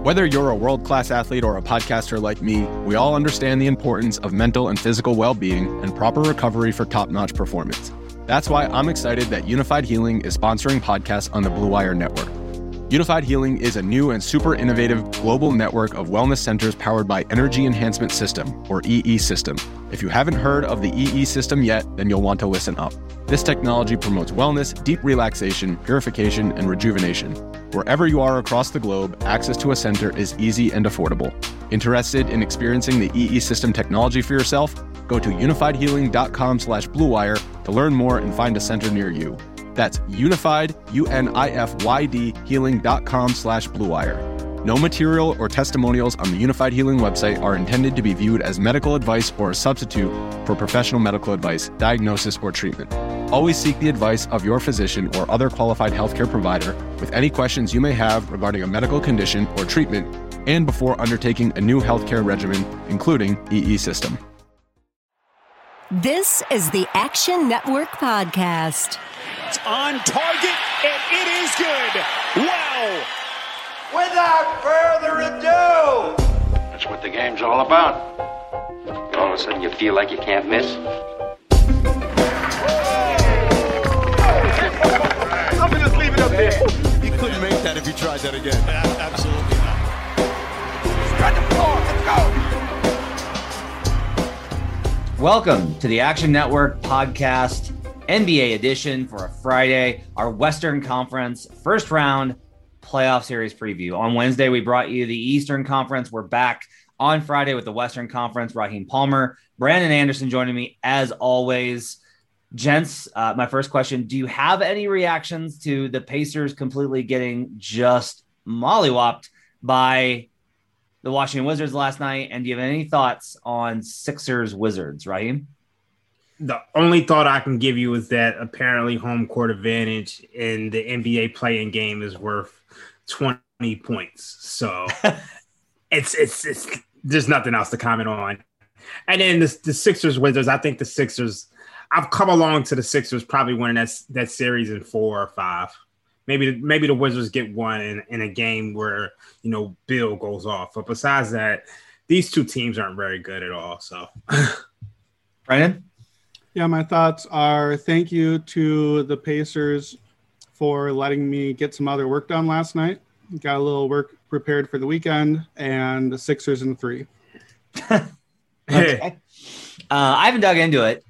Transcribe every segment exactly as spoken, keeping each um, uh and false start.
Whether you're a world-class athlete or a podcaster like me, we all understand the importance of mental and physical well-being and proper recovery for top-notch performance. That's why I'm excited that Unified Healing is sponsoring podcasts on the Blue Wire Network. Unified Healing is a new and super innovative global network of wellness centers powered by Energy Enhancement System, or E E System. If you haven't heard of the E E System yet, then you'll want to listen up. This technology promotes wellness, deep relaxation, purification, and rejuvenation. Wherever you are across the globe, access to a center is easy and affordable. Interested in experiencing the E E System technology for yourself? Go to unified healing dot com slash blue wire to learn more and find a center near you. That's unified, U N I F Y D, healing dot com slash blue wire. No material or testimonials on the Unified Healing website are intended to be viewed as medical advice or a substitute for professional medical advice, diagnosis, or treatment. Always seek the advice of your physician or other qualified healthcare provider with any questions you may have regarding a medical condition or treatment and before undertaking a new healthcare regimen, including E E System. This is the Action Network Podcast. It's on target, and it is good. Wow. Without further ado, that's what the game's all about. All of a sudden you feel like you can't miss. I'm gonna just leave it up there. You couldn't make that if you tried that again. Absolutely not. Spread the floor. Let's go. Welcome to the Action Network Podcast, N B A edition for a Friday, our Western Conference first round playoff series preview. On Wednesday, we brought you the Eastern Conference. We're back on Friday with the Western Conference. Raheem Palmer, Brandon Anderson joining me as always. Gents, uh, my first question, do you have any reactions to the Pacers completely getting just mollywopped by the Washington Wizards last night? And do you have any thoughts on Sixers Wizards, Raheem? The only thought I can give you is that apparently home court advantage in the N B A play-in game is worth twenty points. So it's, it's, it's, there's nothing else to comment on. And then the, the Sixers Wizards, I think the Sixers, I've come along to the Sixers probably winning that, that series in four or five. Maybe, maybe the Wizards get one in, in a game where, you know, Bill goes off. But besides that, these two teams aren't very good at all. So, Brandon? Yeah, my thoughts are thank you to the Pacers for letting me get some other work done last night. Got a little work prepared for the weekend, and the Sixers in three. Okay. uh, I haven't dug into it.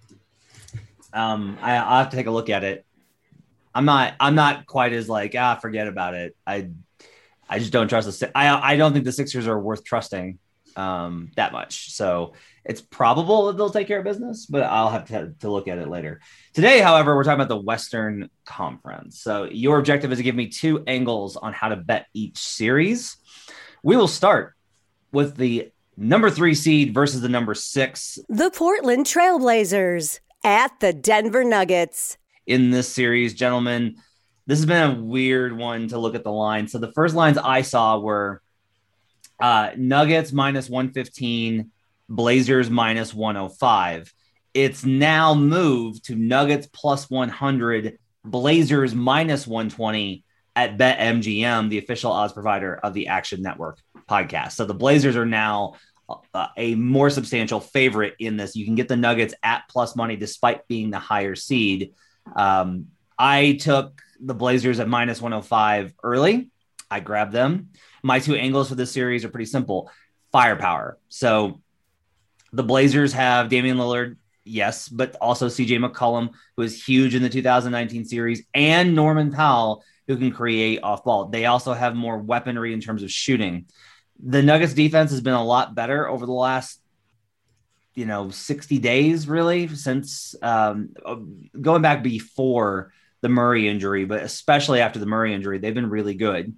Um, I, I'll have to take a look at it. I'm not. I'm not quite as like ah, forget about it. I, I just don't trust the. I I don't think the Sixers are worth trusting um, that much. So it's probable that they'll take care of business, but I'll have to, to look at it later. Today, however, we're talking about the Western Conference. So your objective is to give me two angles on how to bet each series. We will start with the number three seed versus the number six. The Portland Trailblazers at the Denver Nuggets. In this series, gentlemen, this has been a weird one to look at the line. So the first lines I saw were uh, Nuggets minus one fifteen, Blazers minus one oh five. It's now moved to Nuggets plus one hundred, Blazers minus one twenty at BetMGM, the official odds provider of the Action Network podcast. So the Blazers are now uh, a more substantial favorite in this. You can get the Nuggets at plus money despite being the higher seed. Um, I took the Blazers at minus one oh five early. I grabbed them. My two angles for this series are pretty simple. Firepower. So the Blazers have Damian Lillard, yes, but also C J McCollum, who is huge in the two thousand nineteen series, and Norman Powell, who can create off ball. They also have more weaponry in terms of shooting. The Nuggets defense has been a lot better over the last, you know, sixty days, really, since um, going back before the Murray injury, but especially after the Murray injury, they've been really good.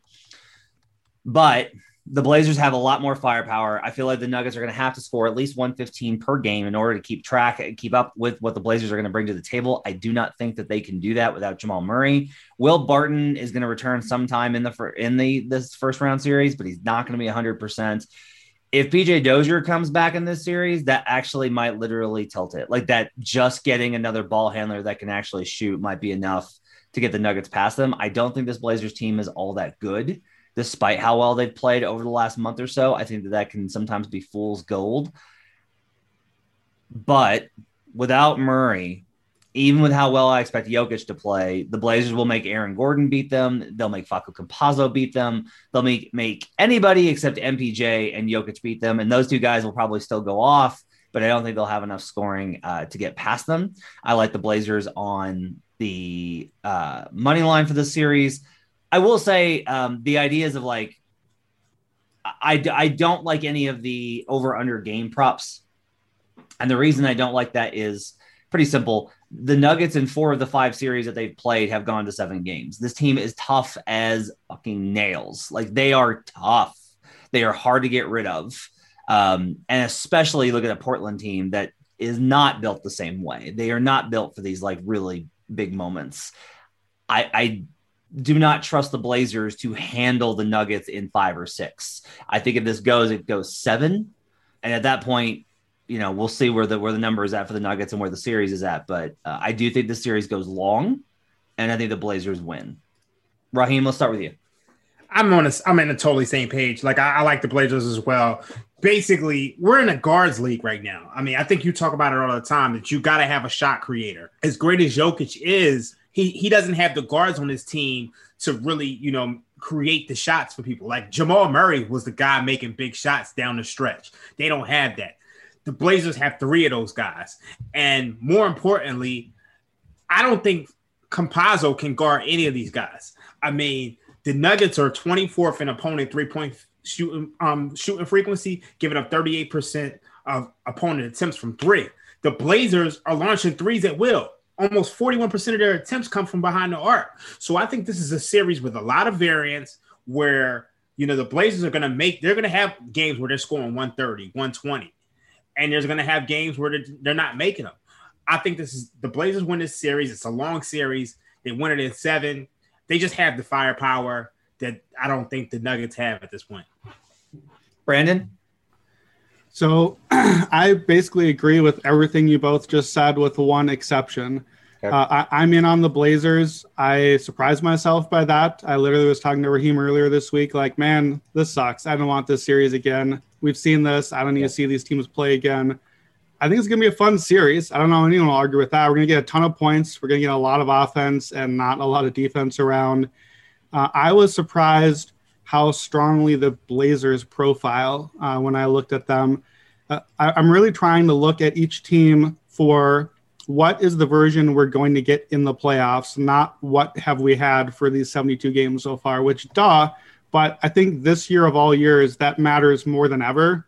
But the Blazers have a lot more firepower. I feel like the Nuggets are going to have to score at least one fifteen per game in order to keep track and keep up with what the Blazers are going to bring to the table. I do not think that they can do that without Jamal Murray. Will Barton is going to return sometime in the in the this first round series, but he's not going to be one hundred percent. If P J Dozier comes back in this series, that actually might literally tilt it. Like that, just getting another ball handler that can actually shoot might be enough to get the Nuggets past them. I don't think this Blazers team is all that good. despite how well they've played over the last month or so. I think that that can sometimes be fool's gold. But without Murray, even with how well I expect Jokic to play, the Blazers will make Aaron Gordon beat them. They'll make Facu Campazzo beat them. They'll make, make anybody except M P J and Jokic beat them. And those two guys will probably still go off, but I don't think they'll have enough scoring uh, to get past them. I like the Blazers on the uh, money line for this series. I will say um, the ideas of like, I, I don't like any of the over under game props. And the reason I don't like that is pretty simple. The Nuggets in four of the five series that they've played have gone to seven games. This team is tough as fucking nails. Like, they are tough. They are hard to get rid of. Um, and especially look at a Portland team that is not built the same way. They are not built for these like really big moments. I, I do not trust the Blazers to handle the Nuggets in five or six. I think if this goes, it goes seven. And at that point, you know, we'll see where the where the number is at for the Nuggets and where the series is at. But uh, I do think the series goes long, and I think the Blazers win. Raheem, let's start with you. I'm on a, I'm in a totally same page. Like, I, I like the Blazers as well. Basically, we're in a guards league right now. I mean, I think you talk about it all the time, that you got to have a shot creator. As great as Jokic is, he he doesn't have the guards on his team to really, you know, create the shots for people. Like, Jamal Murray was the guy making big shots down the stretch. They don't have that. The Blazers have three of those guys. And more importantly, I don't think Campazzo can guard any of these guys. I mean, the Nuggets are twenty-fourth in opponent three-point shooting um, shooting frequency, giving up thirty-eight percent of opponent attempts from three. The Blazers are launching threes at will. Almost forty-one percent of their attempts come from behind the arc. So I think this is a series with a lot of variance where, you know, the Blazers are going to make – they're going to have games where they're scoring one thirty, one twenty. And there's going to have games where they're, they're not making them. I think this is – the Blazers win this series. It's a long series. They win it in seven. They just have the firepower that I don't think the Nuggets have at this point. Brandon? So I basically agree with everything you both just said with one exception. Okay. Uh, I, I'm in on the Blazers. I surprised myself by that. I literally was talking to Raheem earlier this week, like, man, this sucks. I don't want this series again. We've seen this. I don't need yeah. to see these teams play again. I think it's going to be a fun series. I don't know anyone will argue with that. We're going to get a ton of points. We're going to get a lot of offense and not a lot of defense around. Uh, I was surprised how strongly the Blazers profile uh, when I looked at them. Uh, I, I'm really trying to look at each team for what is the version we're going to get in the playoffs, not what have we had for these seventy-two games so far, which duh, but I think this year of all years, that matters more than ever.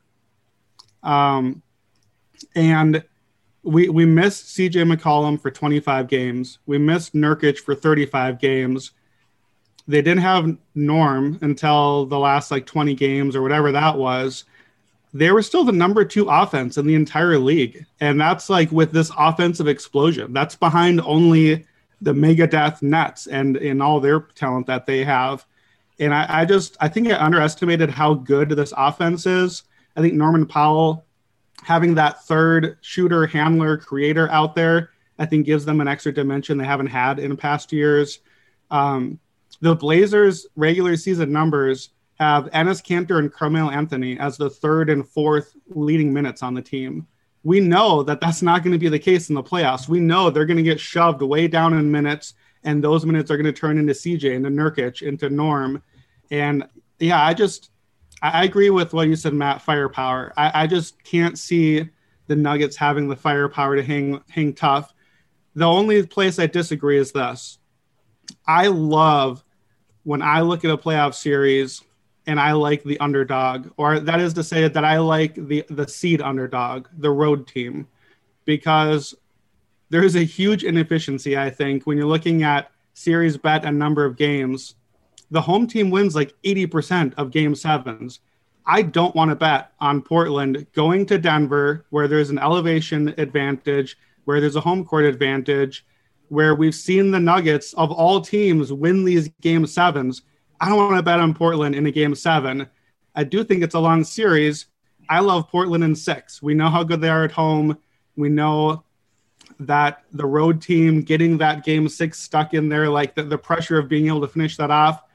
Um, and we we missed C J McCollum for twenty-five games. We missed Nurkic for thirty-five games. They didn't have Norm until the last like twenty games or whatever that was. They were still the number two offense in the entire league. And that's like with this offensive explosion. That's behind only the Megadeth Nets and in all their talent that they have. And I, I just, I think I underestimated how good this offense is. I think Norman Powell having that third shooter, handler, creator out there, I think gives them an extra dimension they haven't had in past years. Um, the Blazers regular season numbers have Enes Kanter and Carmelo Anthony as the third and fourth leading minutes on the team. We know that that's not going to be the case in the playoffs. We know they're going to get shoved way down in minutes, and those minutes are going to turn into C J, into Nurkic, into Norm. And, yeah, I just – I agree with what you said, Matt, firepower. I, I just can't see the Nuggets having the firepower to hang hang tough. The only place I disagree is this. I love when I look at a playoff series – and I like the underdog, or that is to say that I like the, the seed underdog, the road team, because there is a huge inefficiency, I think, when you're looking at series bet and number of games. The home team wins like eighty percent of game sevens. I don't want to bet on Portland going to Denver, where there's an elevation advantage, where there's a home court advantage, where we've seen the Nuggets of all teams win these game sevens. I don't want to bet on Portland in a game seven. I do think it's a long series. I love Portland in six. We know how good they are at home. We know that the road team getting that game six stuck in there, like the, the pressure of being able to finish that off.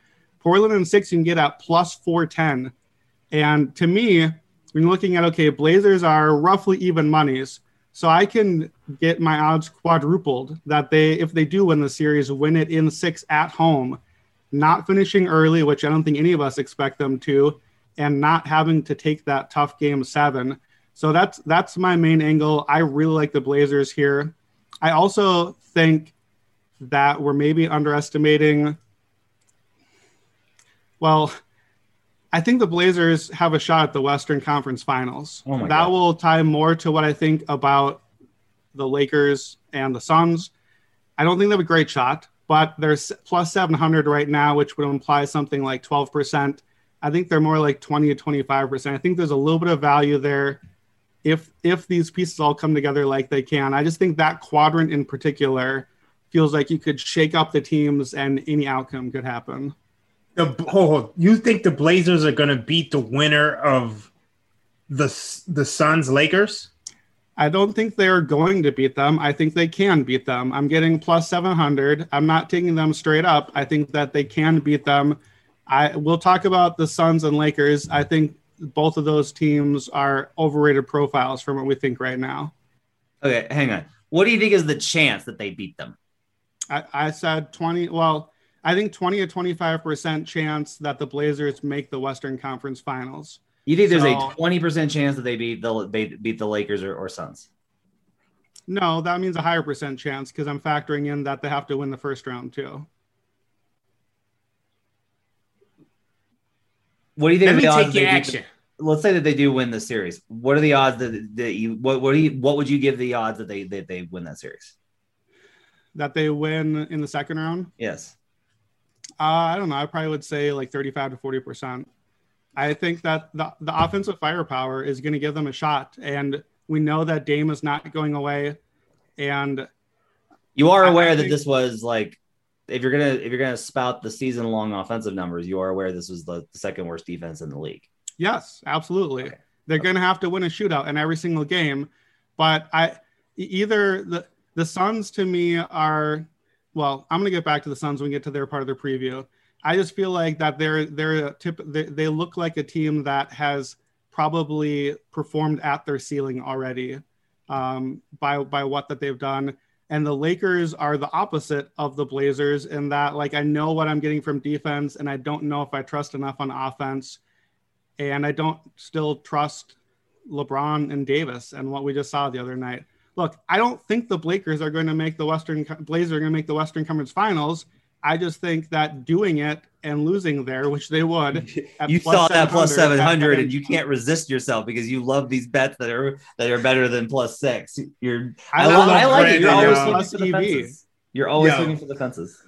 Portland and six you can get at plus four ten. And to me, when you're looking at, okay, Blazers are roughly even monies. So I can get my odds quadrupled that they, if they do win the series, win it in six at home, not finishing early, which I don't think any of us expect them to, and not having to take that tough game seven. So that's that's my main angle. I really like the Blazers here. I also think that we're maybe underestimating. Well, I think the Blazers have a shot at the Western Conference Finals. Oh my that God. will tie more to what I think about the Lakers and the Suns. I don't think they have a great shot, but they're plus seven hundred right now, which would imply something like twelve percent. I think they're more like twenty to twenty-five percent. I think there's a little bit of value there if if these pieces all come together like they can. I just think that quadrant in particular feels like you could shake up the teams and any outcome could happen. The, oh, you think the Blazers are going to beat the winner of the the Suns Lakers? I don't think they're going to beat them. I think they can beat them. I'm getting plus seven hundred. I'm not taking them straight up. I think that they can beat them. I We'll talk about the Suns and Lakers. I think both of those teams are overrated profiles from what we think right now. Okay, hang on. What do you think is the chance that they beat them? I, I said twenty. Well, I think twenty to twenty-five percent chance that the Blazers make the Western Conference Finals. You think there's So- a twenty percent chance that they beat the they beat the Lakers or, or Suns? No, that means a higher percent chance because I'm factoring in that they have to win the first round too. What do you think? Let are me the odds take they your beat action. the- let's say that they do win the series. What are the odds that, that you what what do you what would you give the odds that they that they win that series? That they win in the second round? Yes. Uh, I don't know. I probably would say like thirty-five to forty percent. I think that the, the offensive firepower is going to give them a shot. And we know that Dame is not going away. And You are I- aware I that think- this was like if you're gonna if you're gonna spout the season long offensive numbers, you are aware this was the, the second worst defense in the league. yes, absolutely. Okay. They're going to have to win a shootout in every single game. But I e- either the, the Suns to me are, well, I'm going to get back to the Suns when we get to their part of the preview. I just feel like that they're they're a tip. They, they look like a team that has probably performed at their ceiling already um, by by what that they've done. And the Lakers are the opposite of the Blazers in that, like, I know what I'm getting from defense, and I don't know if I trust enough on offense, and I don't still trust LeBron and Davis and what we just saw the other night. Look, I don't think the Lakers are going to make the Western Blazers are going to make the Western Conference Finals. I just think that doing it and losing there, which they would, at You plus saw that plus seven hundred, that- and you can't resist yourself because you love these bets that are that are better than plus six. You're I, I love, love I like it. You're Brandon, always yo. looking Plus for the E V. fences. You're always Yo. looking for the fences.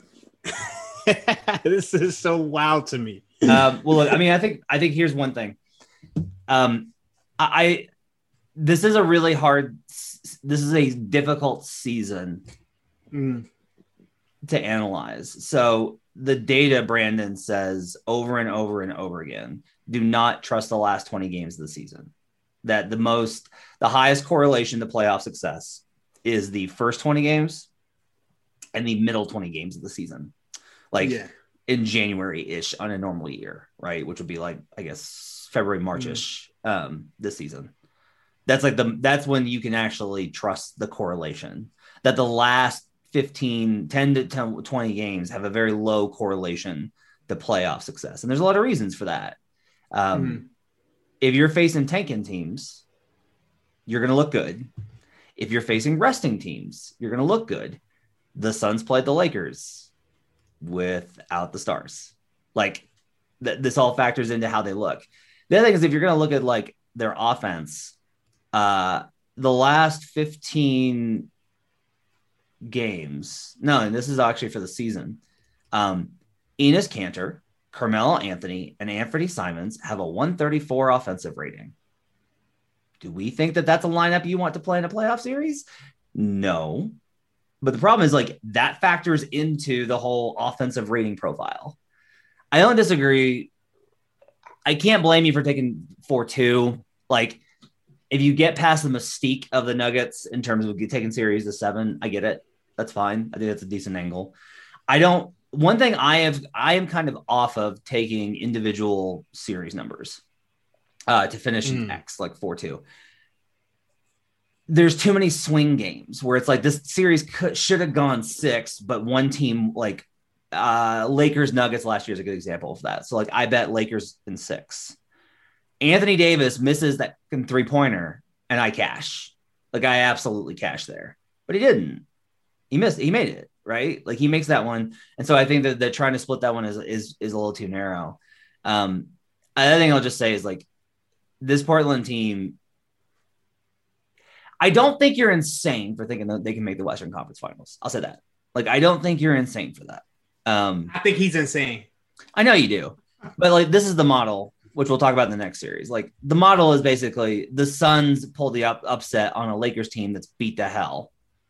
This is so wild to me. um, well, look, I mean, I think I think here's one thing. Um, I, I this is a really hard. This is a difficult season Mm. to analyze. So the data, Brandon says over and over and over again, do not trust the last twenty games of the season. That the most, the highest correlation to playoff success is the first twenty games and the middle twenty games of the season. Like Yeah. in January-ish on a normal year, right? Which would be like, I guess, February, March-ish um, this season. That's like the, that's when you can actually trust the correlation. That the last fifteen, ten to ten, twenty games have a very low correlation to playoff success. And there's a lot of reasons for that. Um, Mhm. If you're facing tanking teams, you're going to look good. If you're facing resting teams, you're going to look good. The Suns played the Lakers without the stars. Like th- this all factors into how they look. The other thing is if you're going to look at like their offense, uh, the last fifteen games, no, and this is actually for the season. Um, Enes Kanter, Carmelo Anthony, and Anthony Simons have a one thirty-four offensive rating. Do we think that that's a lineup you want to play in a playoff series? No. But the problem is like that factors into the whole offensive rating profile. I don't disagree. I can't blame you for taking four two. Like if you get past the mystique of the Nuggets in terms of taking series to seven, I get it. That's fine. I think that's a decent angle. I don't one thing I have, I am kind of off of taking individual series numbers uh, to finish mm. X, like four two. There's too many swing games where it's like this series could, should have gone six, but one team like uh, Lakers Nuggets last year is a good example of that. So like I bet Lakers in six. Anthony Davis misses that three pointer and I cash. Like I absolutely cash there, but he didn't. He missed. He made it right. Like he makes that one, and so I think that they're trying to split that one is is is a little too narrow. Um, another thing I'll just say is like this Portland team. I don't think you're insane for thinking that they can make the Western Conference Finals. I'll say that. Like, I don't think you're insane for that. Um, I think he's insane. I know you do. But, like, this is the model, which we'll talk about in the next series. Like, the model is basically the Suns pull the up- upset on a Lakers team that's beat to hell.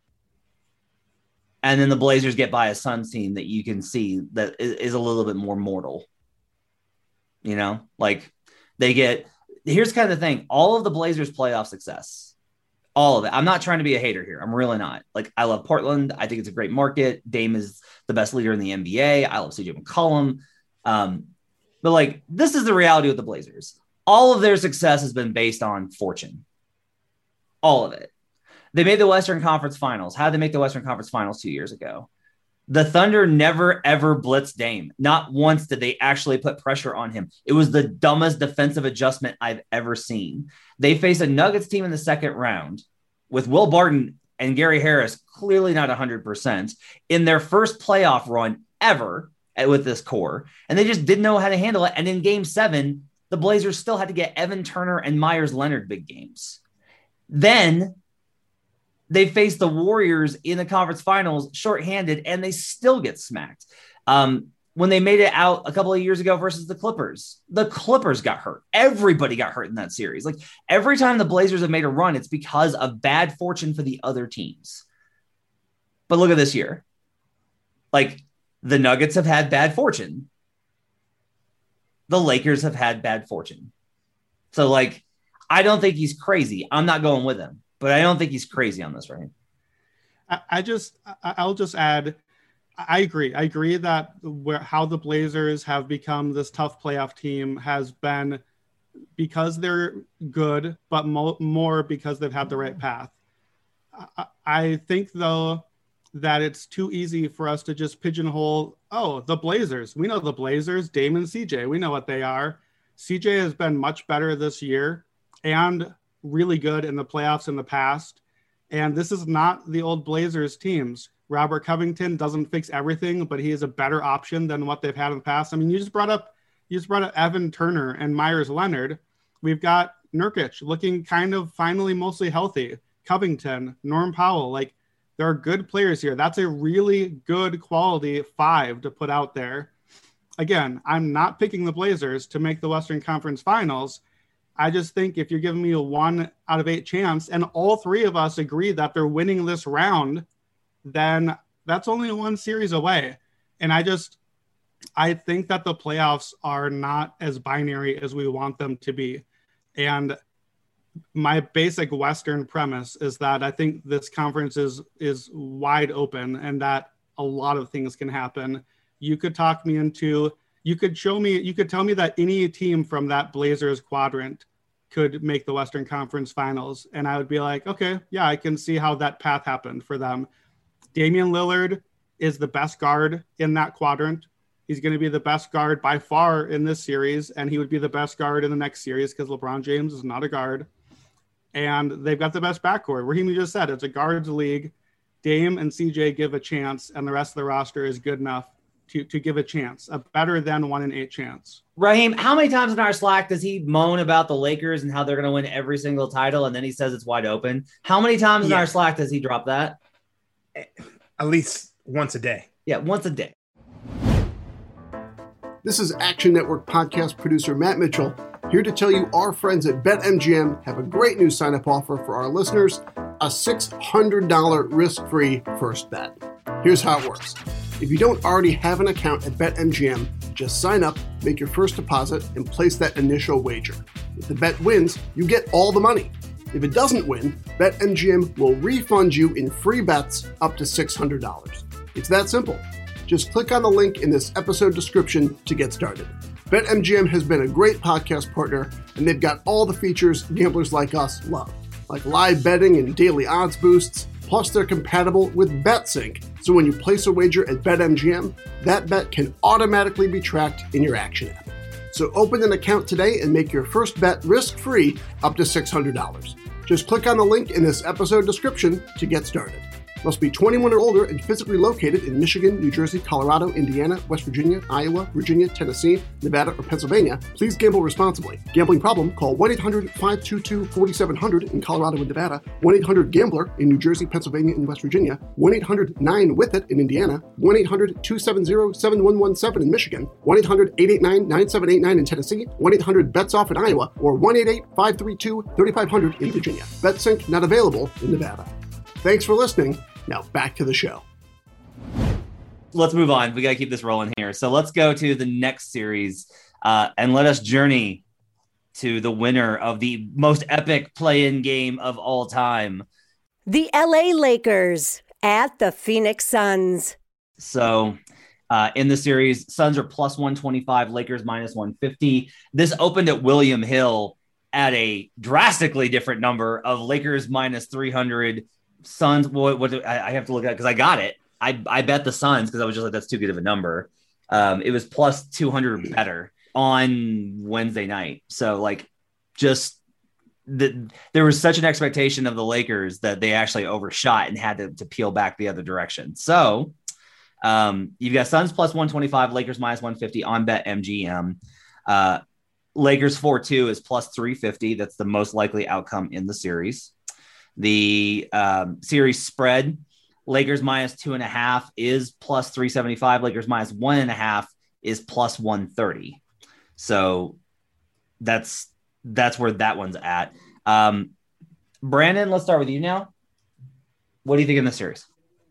And then the Blazers get by a Suns team that you can see that is, is a little bit more mortal. You know? Like, they get – here's kind of the thing. All of the Blazers' playoff success – all of it. I'm not trying to be a hater here. I'm really not. Like, I love Portland. I think it's a great market. Dame is the best leader in the N B A. I love C J McCollum. Um, but, like, this is the reality with the Blazers. All of their success has been based on fortune. All of it. They made the Western Conference Finals. How did they make the Western Conference Finals two years ago? The Thunder never, ever blitzed Dame. Not once did they actually put pressure on him. It was the dumbest defensive adjustment I've ever seen. They faced a Nuggets team in the second round with Will Barton and Gary Harris clearly not one hundred percent in their first playoff run ever with this core, and they just didn't know how to handle it. And in game seven, the Blazers still had to get Evan Turner and Myers Leonard big games. Then they faced the Warriors in the conference finals shorthanded, and they still get smacked. Um, when they made it out a couple of years ago versus the Clippers, the Clippers got hurt. Everybody got hurt in that series. Like every time the Blazers have made a run, it's because of bad fortune for the other teams. But look at this year. Like the Nuggets have had bad fortune. The Lakers have had bad fortune. So like, I don't think he's crazy. I'm not going with him. But I don't think he's crazy on this, right? I, I just, I'll just add, I agree. I agree that where, how the Blazers have become this tough playoff team has been because they're good, but mo- more because they've had the right path. I, I think, though, that it's too easy for us to just pigeonhole, oh, the Blazers. We know the Blazers, Dame and C J. We know what they are. C J has been much better this year and really good in the playoffs in the past. And this is not the old Blazers teams. Robert Covington doesn't fix everything, but he is a better option than what they've had in the past. I mean, you just brought up, you just brought up Evan Turner and Myers Leonard. We've got Nurkic looking kind of finally mostly healthy. Covington, Norm Powell, like there are good players here. That's a really good quality five to put out there. Again, I'm not picking the Blazers to make the Western Conference Finals. I just think if you're giving me a one out of eight chance and all three of us agree that they're winning this round, then that's only one series away. And I just, I think that the playoffs are not as binary as we want them to be. And my basic Western premise is that I think this conference is, is wide open and that a lot of things can happen. You could talk me into You could show me, you could tell me that any team from that Blazers quadrant could make the Western Conference Finals. And I would be like, okay, yeah, I can see how that path happened for them. Damian Lillard is the best guard in that quadrant. He's going to be the best guard by far in this series. And he would be the best guard in the next series because LeBron James is not a guard. And they've got the best backcourt. Raheem just said it's a guards league. Dame and C J give a chance, and the rest of the roster is good enough to to give a chance, a better than one in eight chance. Raheem, how many times in our Slack does he moan about the Lakers and how they're going to win every single title, and then he says it's wide open? How many times yeah. in our Slack does he drop that? At least once a day. Yeah, once a day. This is Action Network podcast producer Matt Mitchell, here to tell you our friends at BetMGM have a great new sign-up offer for our listeners, a six hundred dollars risk-free first bet. Here's how it works. If you don't already have an account at BetMGM, just sign up, make your first deposit, and place that initial wager. If the bet wins, you get all the money. If it doesn't win, BetMGM will refund you in free bets up to six hundred dollars. It's that simple. Just click on the link in this episode description to get started. BetMGM has been a great podcast partner, and they've got all the features gamblers like us love, like live betting and daily odds boosts. Plus, they're compatible with BetSync, so when you place a wager at BetMGM, that bet can automatically be tracked in your Action app. So open an account today and make your first bet risk-free up to six hundred dollars. Just click on the link in this episode description to get started. Must be twenty-one or older and physically located in Michigan, New Jersey, Colorado, Indiana, West Virginia, Iowa, Virginia, Tennessee, Nevada, or Pennsylvania. Please gamble responsibly. Gambling problem? Call one eight hundred five two two four seven zero zero in Colorado and Nevada, one eight hundred gambler in New Jersey, Pennsylvania, and West Virginia, one eight hundred nine with it in Indiana, one eight hundred two seven zero seven one one seven in Michigan, one eight hundred eight eight nine nine seven eight nine in Tennessee, one eight hundred bets off in Iowa, or one eight eight five three two three five zero zero in Virginia. BetSync not available in Nevada. Thanks for listening. Now back to the show. Let's move on. We got to keep this rolling here. So let's go to the next series uh, and let us journey to the winner of the most epic play-in game of all time. The L A Lakers at the Phoenix Suns. So uh, in the series, Suns are plus one twenty-five, Lakers minus one fifty. This opened at William Hill at a drastically different number of Lakers minus three hundred. Suns, what, what I have to look at because I got it. I, I bet the Suns because I was just like, that's too good of a number. Um, it was plus two hundred better on Wednesday night. So, like, just the, there was such an expectation of the Lakers that they actually overshot and had to, to peel back the other direction. So, um, you've got Suns plus one twenty-five, Lakers minus one fifty on BetMGM. Uh, Lakers four two is plus three fifty. That's the most likely outcome in the series. The um, series spread, Lakers minus two and a half is plus three seventy-five. Lakers minus one and a half is plus one thirty. So that's that's where that one's at. Um, Brandon, let's start with you now. What do you think in this series?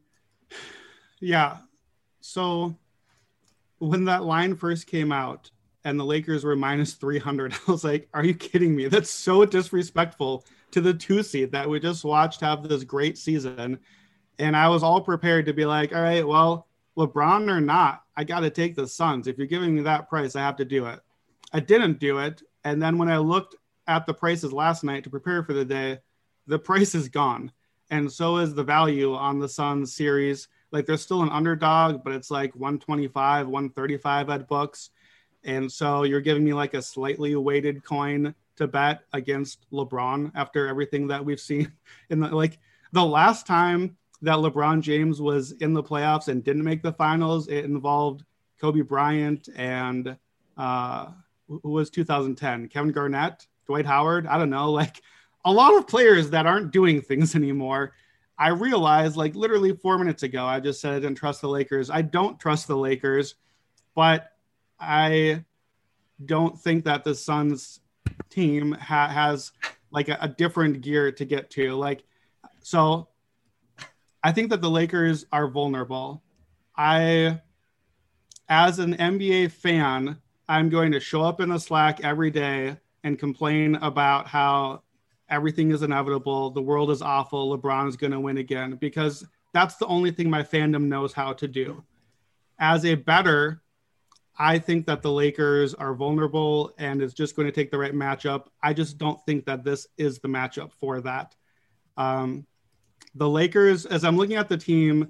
Yeah. So when that line first came out and the Lakers were minus three hundred, I was like, are you kidding me? That's so disrespectful to the two seed that we just watched have this great season. And I was all prepared to be like, all right, well, LeBron or not, I got to take the Suns. If you're giving me that price, I have to do it. I didn't do it. And then when I looked at the prices last night to prepare for the day, the price is gone. And so is the value on the Suns series. Like, they're still an underdog, but it's like one twenty-five, one thirty-five at books. And so you're giving me like a slightly weighted coin to bet against LeBron after everything that we've seen in the, like the last time that LeBron James was in the playoffs and didn't make the finals, it involved Kobe Bryant and uh, who was two thousand ten, Kevin Garnett, Dwight Howard. I don't know, like a lot of players that aren't doing things anymore. I realized like literally four minutes ago, I just said I didn't trust the Lakers. I don't trust the Lakers, but I don't think that the Suns team ha- has like a, a different gear to get to. Like, so I think that the Lakers are vulnerable. I, as an N B A fan, I'm going to show up in a Slack every day and complain about how everything is inevitable. The world is awful. LeBron is going to win again, because that's the only thing my fandom knows how to do. As a bettor, I think that the Lakers are vulnerable and it's just going to take the right matchup. I just don't think that this is the matchup for that. Um, the Lakers, as I'm looking at the team,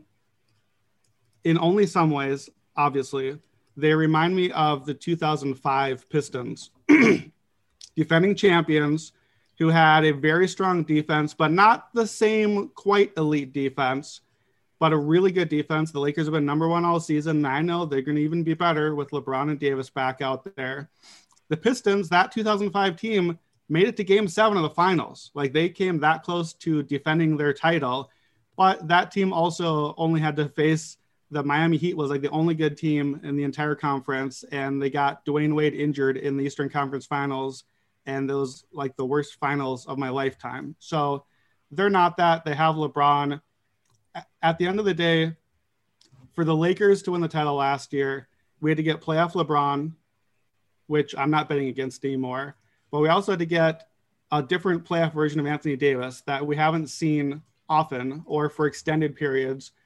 in only some ways, obviously, they remind me of the two thousand five Pistons, defending champions who had a very strong defense, but not the same quite elite defense, but a really good defense. The Lakers have been number one all season, and I know they're going to even be better with LeBron and Davis back out there. The Pistons, that two thousand five team, made it to game seven of the finals. Like, they came that close to defending their title, but that team also only had to face the Miami Heat, was like the only good team in the entire conference, and they got Dwayne Wade injured in the Eastern Conference Finals, and those like the worst finals of my lifetime. So they're not that. They have LeBron. At the end of the day, for the Lakers to win the title last year, we had to get playoff LeBron, which I'm not betting against anymore. But we also had to get a different playoff version of Anthony Davis that we haven't seen often or for extended periods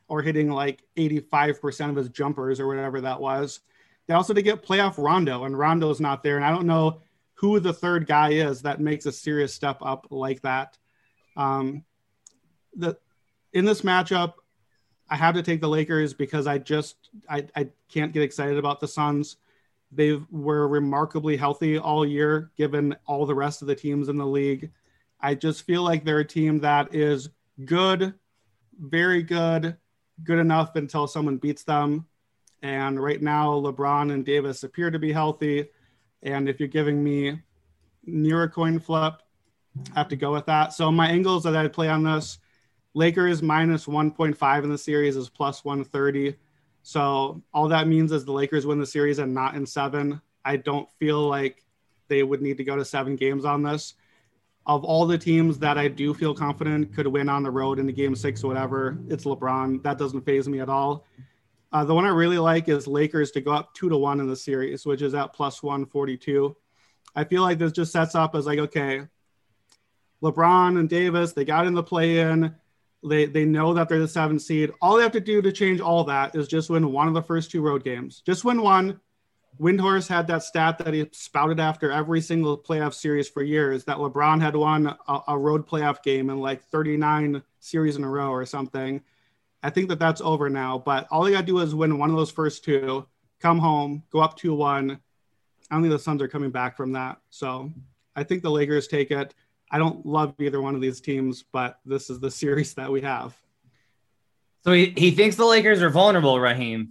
or hitting like eighty-five percent of his jumpers or whatever that was. They also did get playoff Rondo, and Rondo's not there. And I don't know who the third guy is that makes a serious step up like that. Um, the in this matchup, I have to take the Lakers because I just I, I can't get excited about the Suns. They were remarkably healthy all year, given all the rest of the teams in the league. I just feel like they're a team that is good, very good, good enough until someone beats them. And right now, LeBron and Davis appear to be healthy. And if you're giving me near a coin flip, I have to go with that. So my angles that I'd play on this, Lakers minus one point five in the series is plus one thirty. So all that means is the Lakers win the series and not in seven. I don't feel like they would need to go to seven games on this. Of all the teams that I do feel confident could win on the road in the game six or whatever, it's LeBron. That doesn't faze me at all. Uh, the one I really like is Lakers to go up two to one in the series, which is at plus one forty-two. I feel like this just sets up as like, okay, LeBron and Davis, they got in the play-in. They they know that they're the seventh seed. All they have to do to change all that is just win one of the first two road games. Just win one. Windhorst had that stat that he spouted after every single playoff series for years, that LeBron had won a, a road playoff game in like thirty-nine series in a row or something. I think that that's over now, but all they got to do is win one of those first two, come home, go up two one. I don't think the Suns are coming back from that. So I think the Lakers take it. I don't love either one of these teams, but this is the series that we have. So he, he thinks the Lakers are vulnerable, Raheem.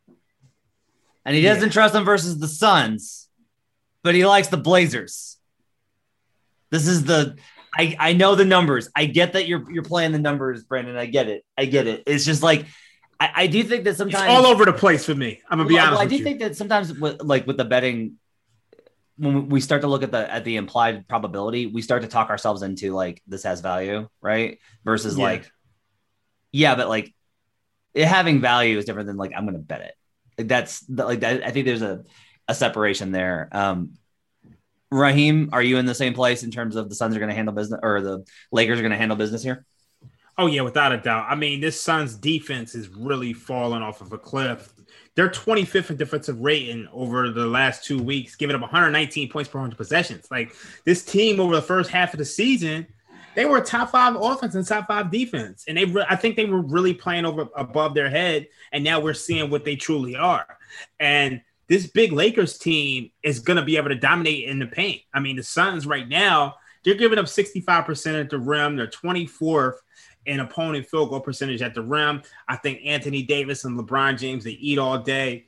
And he doesn't yeah. trust them versus the Suns, but he likes the Blazers. This is the I, I know the numbers. I get that you're you're playing the numbers, Brandon. I get it. I get it. It's just like I, I do think that sometimes it's all over the place for me. I'm gonna be well, honest. Well, I with do you. think that sometimes with, like with the betting, when we start to look at the at the implied probability, we start to talk ourselves into like this has value, right? Versus yeah. like, yeah, but like it having value is different than like I'm gonna bet it. Like that's like that, I think there's a, a separation there. Um, Raheem, are you in the same place in terms of the Suns are going to handle business or the Lakers are going to handle business here? Oh yeah, without a doubt. I mean, this Suns defense is really falling off of a cliff. They're twenty-fifth in defensive rating over the last two weeks, giving up one hundred nineteen points per one hundred possessions. Like this team over the first half of the season, they were top five offense and top five defense. And they, re- I think they were really playing over above their head. And now we're seeing what they truly are. And this big Lakers team is going to be able to dominate in the paint. I mean, the Suns right now, they're giving up sixty-five percent at the rim. They're twenty-fourth in opponent field goal percentage at the rim. I think Anthony Davis and LeBron James, they eat all day.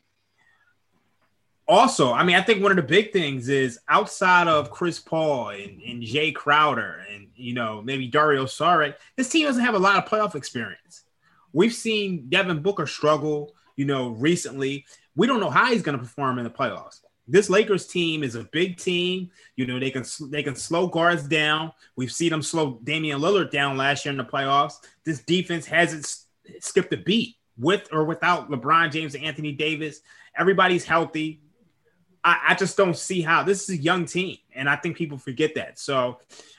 Also, I mean, I think one of the big things is outside of Chris Paul and, and Jay Crowder and, you know, maybe Dario Saric, this team doesn't have a lot of playoff experience. We've seen Devin Booker struggle, you know, recently. We don't know how he's going to perform in the playoffs. This Lakers team is a big team. You know, they can they can slow guards down. We've seen them slow Damian Lillard down last year in the playoffs. This defense hasn't skipped a beat with or without LeBron James and Anthony Davis. Everybody's healthy. I, I just don't see how. This is a young team, and I think people forget that. So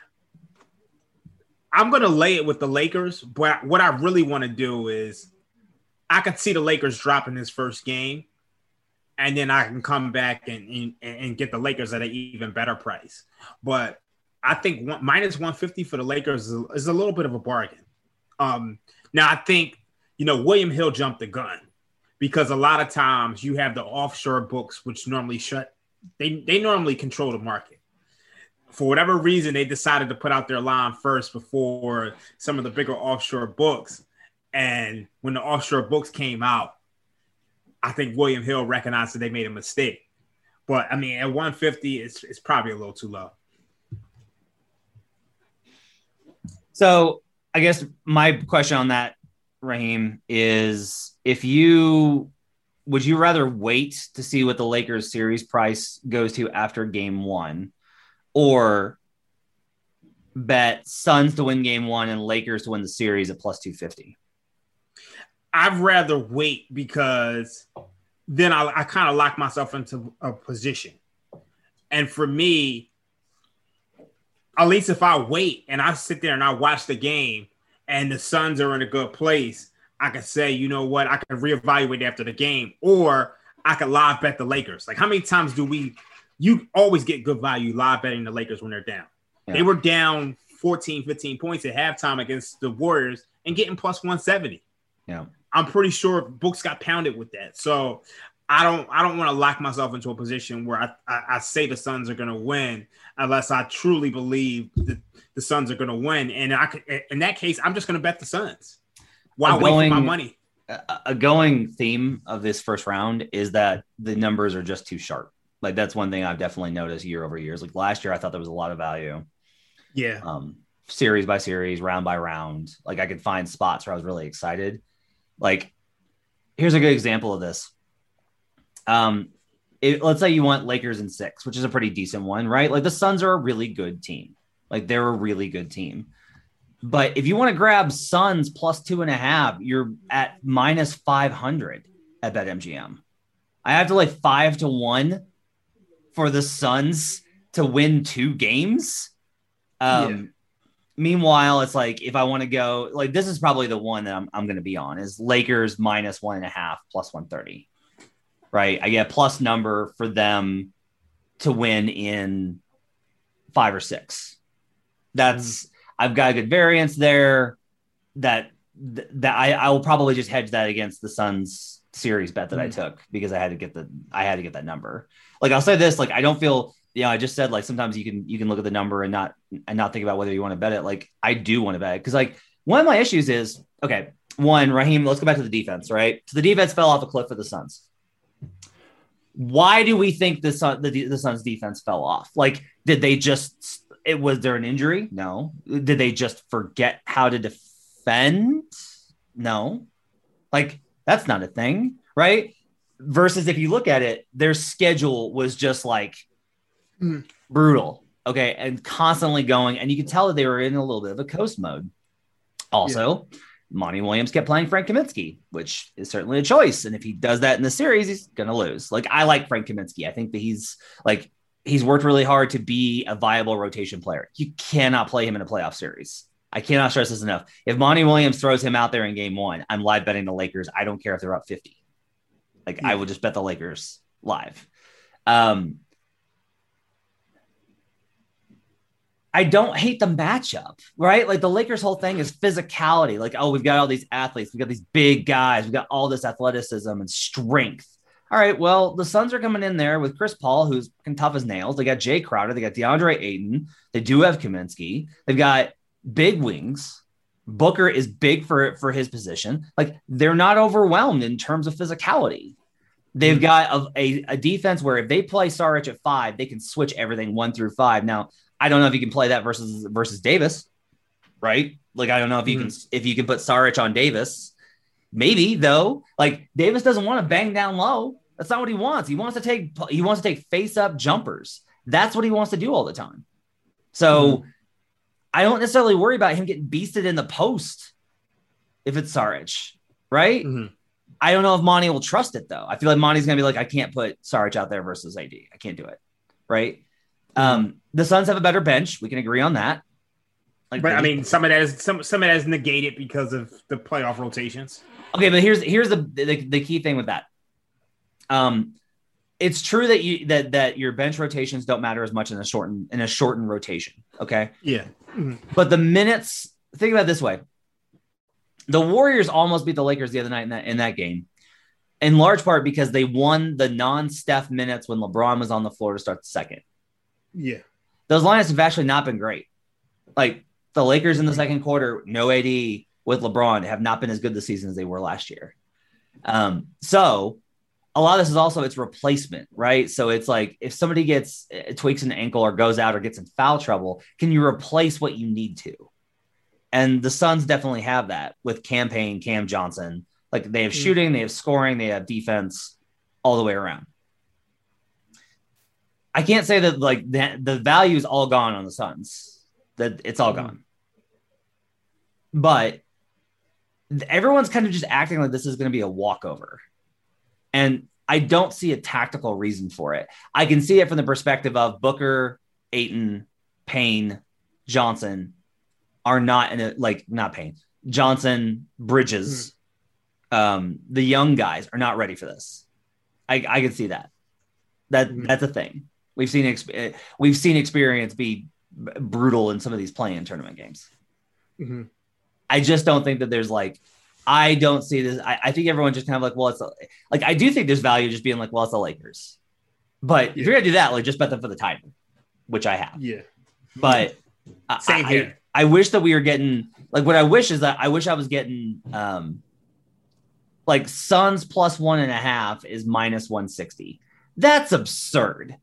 I'm going to lay it with the Lakers, but what I really want to do is I could see the Lakers dropping this first game, and then I can come back and, and, and get the Lakers at an even better price. But I think one, minus one fifty for the Lakers is a, is a little bit of a bargain. Um, now, I think, you know, William Hill jumped the gun because a lot of times you have the offshore books, which normally shut. They, they normally control the market. For whatever reason, they decided to put out their line first before some of the bigger offshore books. And when the offshore books came out, I think William Hill recognized that they made a mistake. But, I mean, at one fifty, it's, it's probably a little too low. So I guess my question on that, Raheem, is if you – would you rather wait to see what the Lakers series price goes to after game one or bet Suns to win game one and Lakers to win the series at plus two fifty? I'd rather wait because then I, I kind of lock myself into a position. And for me, at least if I wait and I sit there and I watch the game and the Suns are in a good place, I could say, you know what, I could reevaluate after the game, or I could live bet the Lakers. Like, how many times do we, you always get good value live betting the Lakers when they're down. Yeah. They were down fourteen, fifteen points at halftime against the Warriors and getting plus one seventy. Yeah. I'm pretty sure books got pounded with that. So I don't I don't want to lock myself into a position where I, I, I say the Suns are going to win unless I truly believe that the Suns are going to win. And I could, in that case, I'm just going to bet the Suns while waiting for my money. A going theme of this first round is that the numbers are just too sharp. Like, that's one thing I've definitely noticed year over years. Like last year, I thought there was a lot of value. Yeah. Um, series by series, round by round. Like, I could find spots where I was really excited. Like, here's a good example of this. Um, it, let's say you want Lakers in six, which is a pretty decent one, right? Like, the Suns are a really good team. Like, they're a really good team. But if you want to grab Suns plus two and a half, you're at minus five hundred at BetMGM. I have to like five to one for the Suns to win two games. Um, yeah. Meanwhile, it's like, if I want to go, like, this is probably the one that I'm, I'm going to be on is Lakers minus one and a half plus one thirty, right? I get a plus number for them to win in five or six. That's, mm. I've got a good variance there that, that I, I will probably just hedge that against the Suns series bet that mm. I took because I had to get the, I had to get that number. Like, I'll say this, like, I don't feel, you know, I just said, like, sometimes you can, you can look at the number and not, and not think about whether you want to bet it. Like, I do want to bet it. Cause like one of my issues is, okay, one, Raheem, let's go back to the defense, right? So the defense fell off a cliff for the Suns. Why do we think the Sun, the, the Suns defense fell off? Like, did they just, it was there an injury? No. Did they just forget how to defend? No. Like, that's not a thing, right? Versus if you look at it, their schedule was just like mm. brutal. Okay. And constantly going. And you could tell that they were in a little bit of a coast mode. Also, yeah. Monty Williams kept playing Frank Kaminsky, which is certainly a choice. And if he does that in the series, he's going to lose. Like, I like Frank Kaminsky. I think that he's like, he's worked really hard to be a viable rotation player. You cannot play him in a playoff series. I cannot stress this enough. If Monty Williams throws him out there in game one, I'm live betting the Lakers. I don't care if they're up fifty. Like, yeah. I will just bet the Lakers live. Um, I don't hate the matchup, right? Like, the Lakers' whole thing is physicality. Like, oh, we've got all these athletes. We've got these big guys. We've got all this athleticism and strength. All right, well, the Suns are coming in there with Chris Paul, who's tough as nails. They got Jay Crowder. They got DeAndre Ayton. They do have Kaminsky. They've got big wings. Booker is big for, for his position. Like, they're not overwhelmed in terms of physicality. They've mm-hmm. got a, a, a defense where if they play Saric at five, they can switch everything one through five. Now, I don't know if you can play that versus versus Davis, right? Like, I don't know if you mm-hmm. can if you can put Saric on Davis. Maybe, though. Like, Davis doesn't want to bang down low. That's not what he wants. He wants to take he wants to take face-up jumpers. That's what he wants to do all the time. So mm-hmm. I don't necessarily worry about him getting beasted in the post if it's Saric, right? Mm-hmm. I don't know if Monty will trust it, though. I feel like Monty's going to be like, I can't put Saric out there versus A D. I can't do it, right? Mm-hmm. Um, the Suns have a better bench. We can agree on that. Like, but I mean, some of that is some some of that is negated because of the playoff rotations. Okay, but here's here's the, the the key thing with that. Um, it's true that you that that your bench rotations don't matter as much in a shortened in a shortened rotation. Okay. Yeah. Mm-hmm. But the minutes. Think about it this way: the Warriors almost beat the Lakers the other night in that in that game, in large part because they won the non-Steph minutes when LeBron was on the floor to start the second. Yeah. Those lineups have actually not been great. Like, the Lakers in the second quarter, no A D with LeBron, have not been as good this season as they were last year. Um, so a lot of this is also its replacement, right? So it's like, if somebody gets uh, tweaks an ankle or goes out or gets in foul trouble, can you replace what you need to? And the Suns definitely have that with Cam Payne, Cam Johnson. Like, they have shooting, they have scoring, they have defense all the way around. I can't say that like the, the value is all gone on the Suns, that it's all gone, but everyone's kind of just acting like this is going to be a walkover. And I don't see a tactical reason for it. I can see it from the perspective of Booker, Ayton, Payne, Johnson are not in a, like not Payne, Johnson, Bridges Um, the young guys are not ready for this. I, I can see that. That mm-hmm. That's a thing. We've seen exp- we've seen experience be b- brutal in some of these play-in tournament games. Mm-hmm. I just don't think that there's like, I don't see this. I, I think everyone's just kind of like, well, it's a, like, I do think there's value just being like, well, it's the Lakers. But yeah. if you're going to do that, like just bet them for the title, which I have. Yeah. But Same I, here. I, I wish that we were getting like, what I wish is that I wish I was getting um, like Suns plus one and a half is minus one sixty. That's absurd.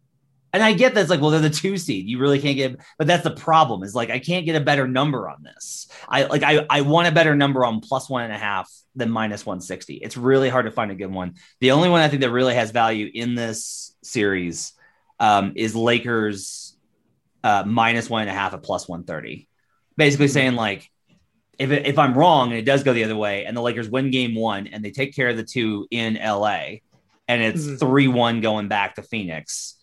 And I get that's like, well, they're the two seed. You really can't get, but that's the problem is like, I can't get a better number on this. I like, I, I want a better number on plus one and a half than minus one sixty. It's really hard to find a good one. The only one I think that really has value in this series um, is Lakers uh, minus one and a half at plus one thirty. Basically saying like, if it, if I'm wrong and it does go the other way and the Lakers win game one and they take care of the two in L A and it's mm-hmm. three one going back to Phoenix,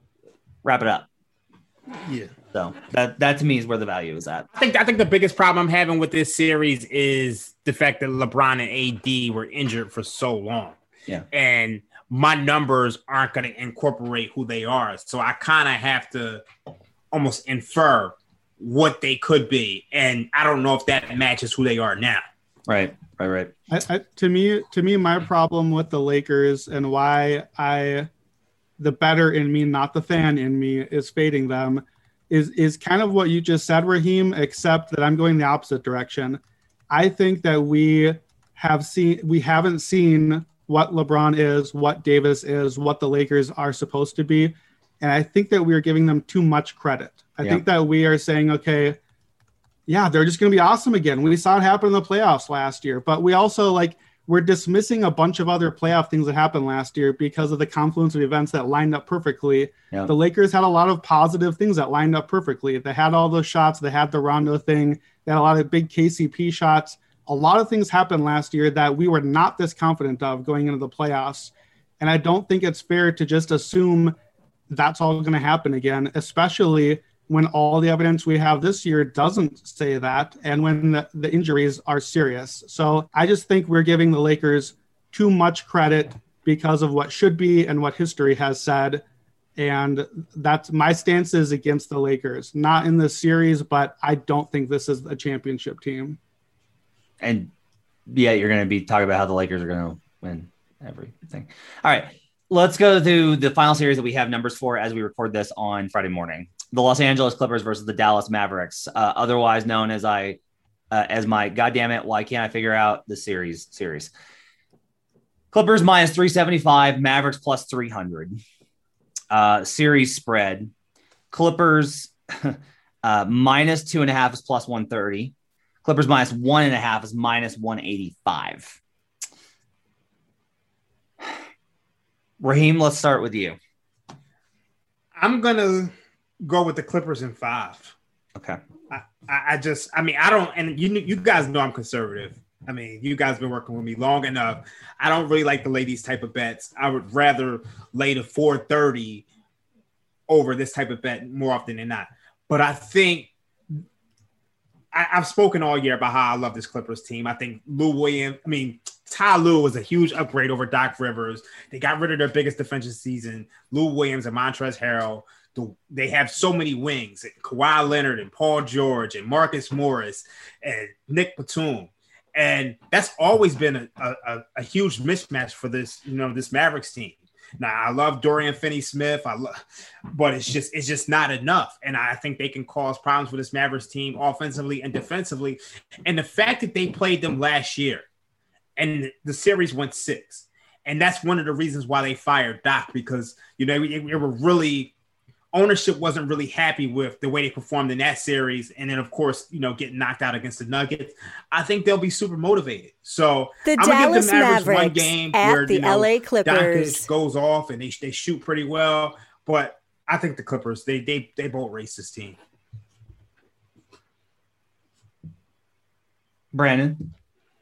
wrap it up. Yeah. So that that to me is where the value is at. I think I think the biggest problem I'm having with this series is the fact that LeBron and A D were injured for so long. Yeah. And my numbers aren't going to incorporate who they are. So I kind of have to almost infer what they could be. And I don't know if that matches who they are now. Right. Right. Right. I, I, to me, to me, my problem with the Lakers and why I the better in me, not the fan in me, is fading them is is kind of what you just said, Raheem, except that I'm going the opposite direction. I think that we have seen we haven't seen what LeBron is, what Davis is, what the Lakers are supposed to be. And I think that we are giving them too much credit. I yeah. think that we are saying, okay, yeah, they're just going to be awesome again. We saw it happen in the playoffs last year, but we also like we're dismissing a bunch of other playoff things that happened last year because of the confluence of events that lined up perfectly. Yeah. The Lakers had a lot of positive things that lined up perfectly. They had all those shots. They had the Rondo thing. They had a lot of big K C P shots. A lot of things happened last year that we were not this confident of going into the playoffs. And I don't think it's fair to just assume that's all going to happen again, especially when all the evidence we have this year doesn't say that, and when the, the injuries are serious. So I just think we're giving the Lakers too much credit because of what should be and what history has said. And that's my stance is against the Lakers, not in this series, but I don't think this is a championship team. And yeah, you're going to be talking about how the Lakers are going to win everything. All right, let's go to the final series that we have numbers for as we record this on Friday morning. The Los Angeles Clippers versus the Dallas Mavericks, uh, otherwise known as I, uh, as my goddamn it, why can't I figure out the series series? Clippers minus three seventy-five, Mavericks plus three hundred. Uh, series spread. Clippers uh, minus two and a half is plus one thirty. Clippers minus one and a half is minus one eighty-five. Raheem, let's start with you. I'm gonna go with the Clippers in five. Okay. I, I just, I mean, I don't, and you you guys know I'm conservative. I mean, you guys been working with me long enough. I don't really like to lay these type of bets. I would rather lay the four thirty over this type of bet more often than not. But I think I, I've spoken all year about how I love this Clippers team. I think Lou Williams, I mean, Ty Lue was a huge upgrade over Doc Rivers. They got rid of their biggest defensive season, Lou Williams and Montrezl Harrell. The, they have so many wings, Kawhi Leonard and Paul George and Marcus Morris and Nick Batum. And that's always been a, a, a huge mismatch for this, you know, this Mavericks team. Now, I love Dorian Finney-Smith, I love, but it's just it's just not enough. And I think they can cause problems for this Mavericks team offensively and defensively. And the fact that they played them last year and the series went six, and that's one of the reasons why they fired Doc, because, you know, it, it were really – ownership wasn't really happy with the way they performed in that series. And then, of course, you know, getting knocked out against the Nuggets. I think they'll be super motivated. So the I'm Dallas going to give the Mavericks, Mavericks one game at where, the you know, L A Clippers Doncic goes off and they, they shoot pretty well. But I think the Clippers, they they they both race this team. Brandon?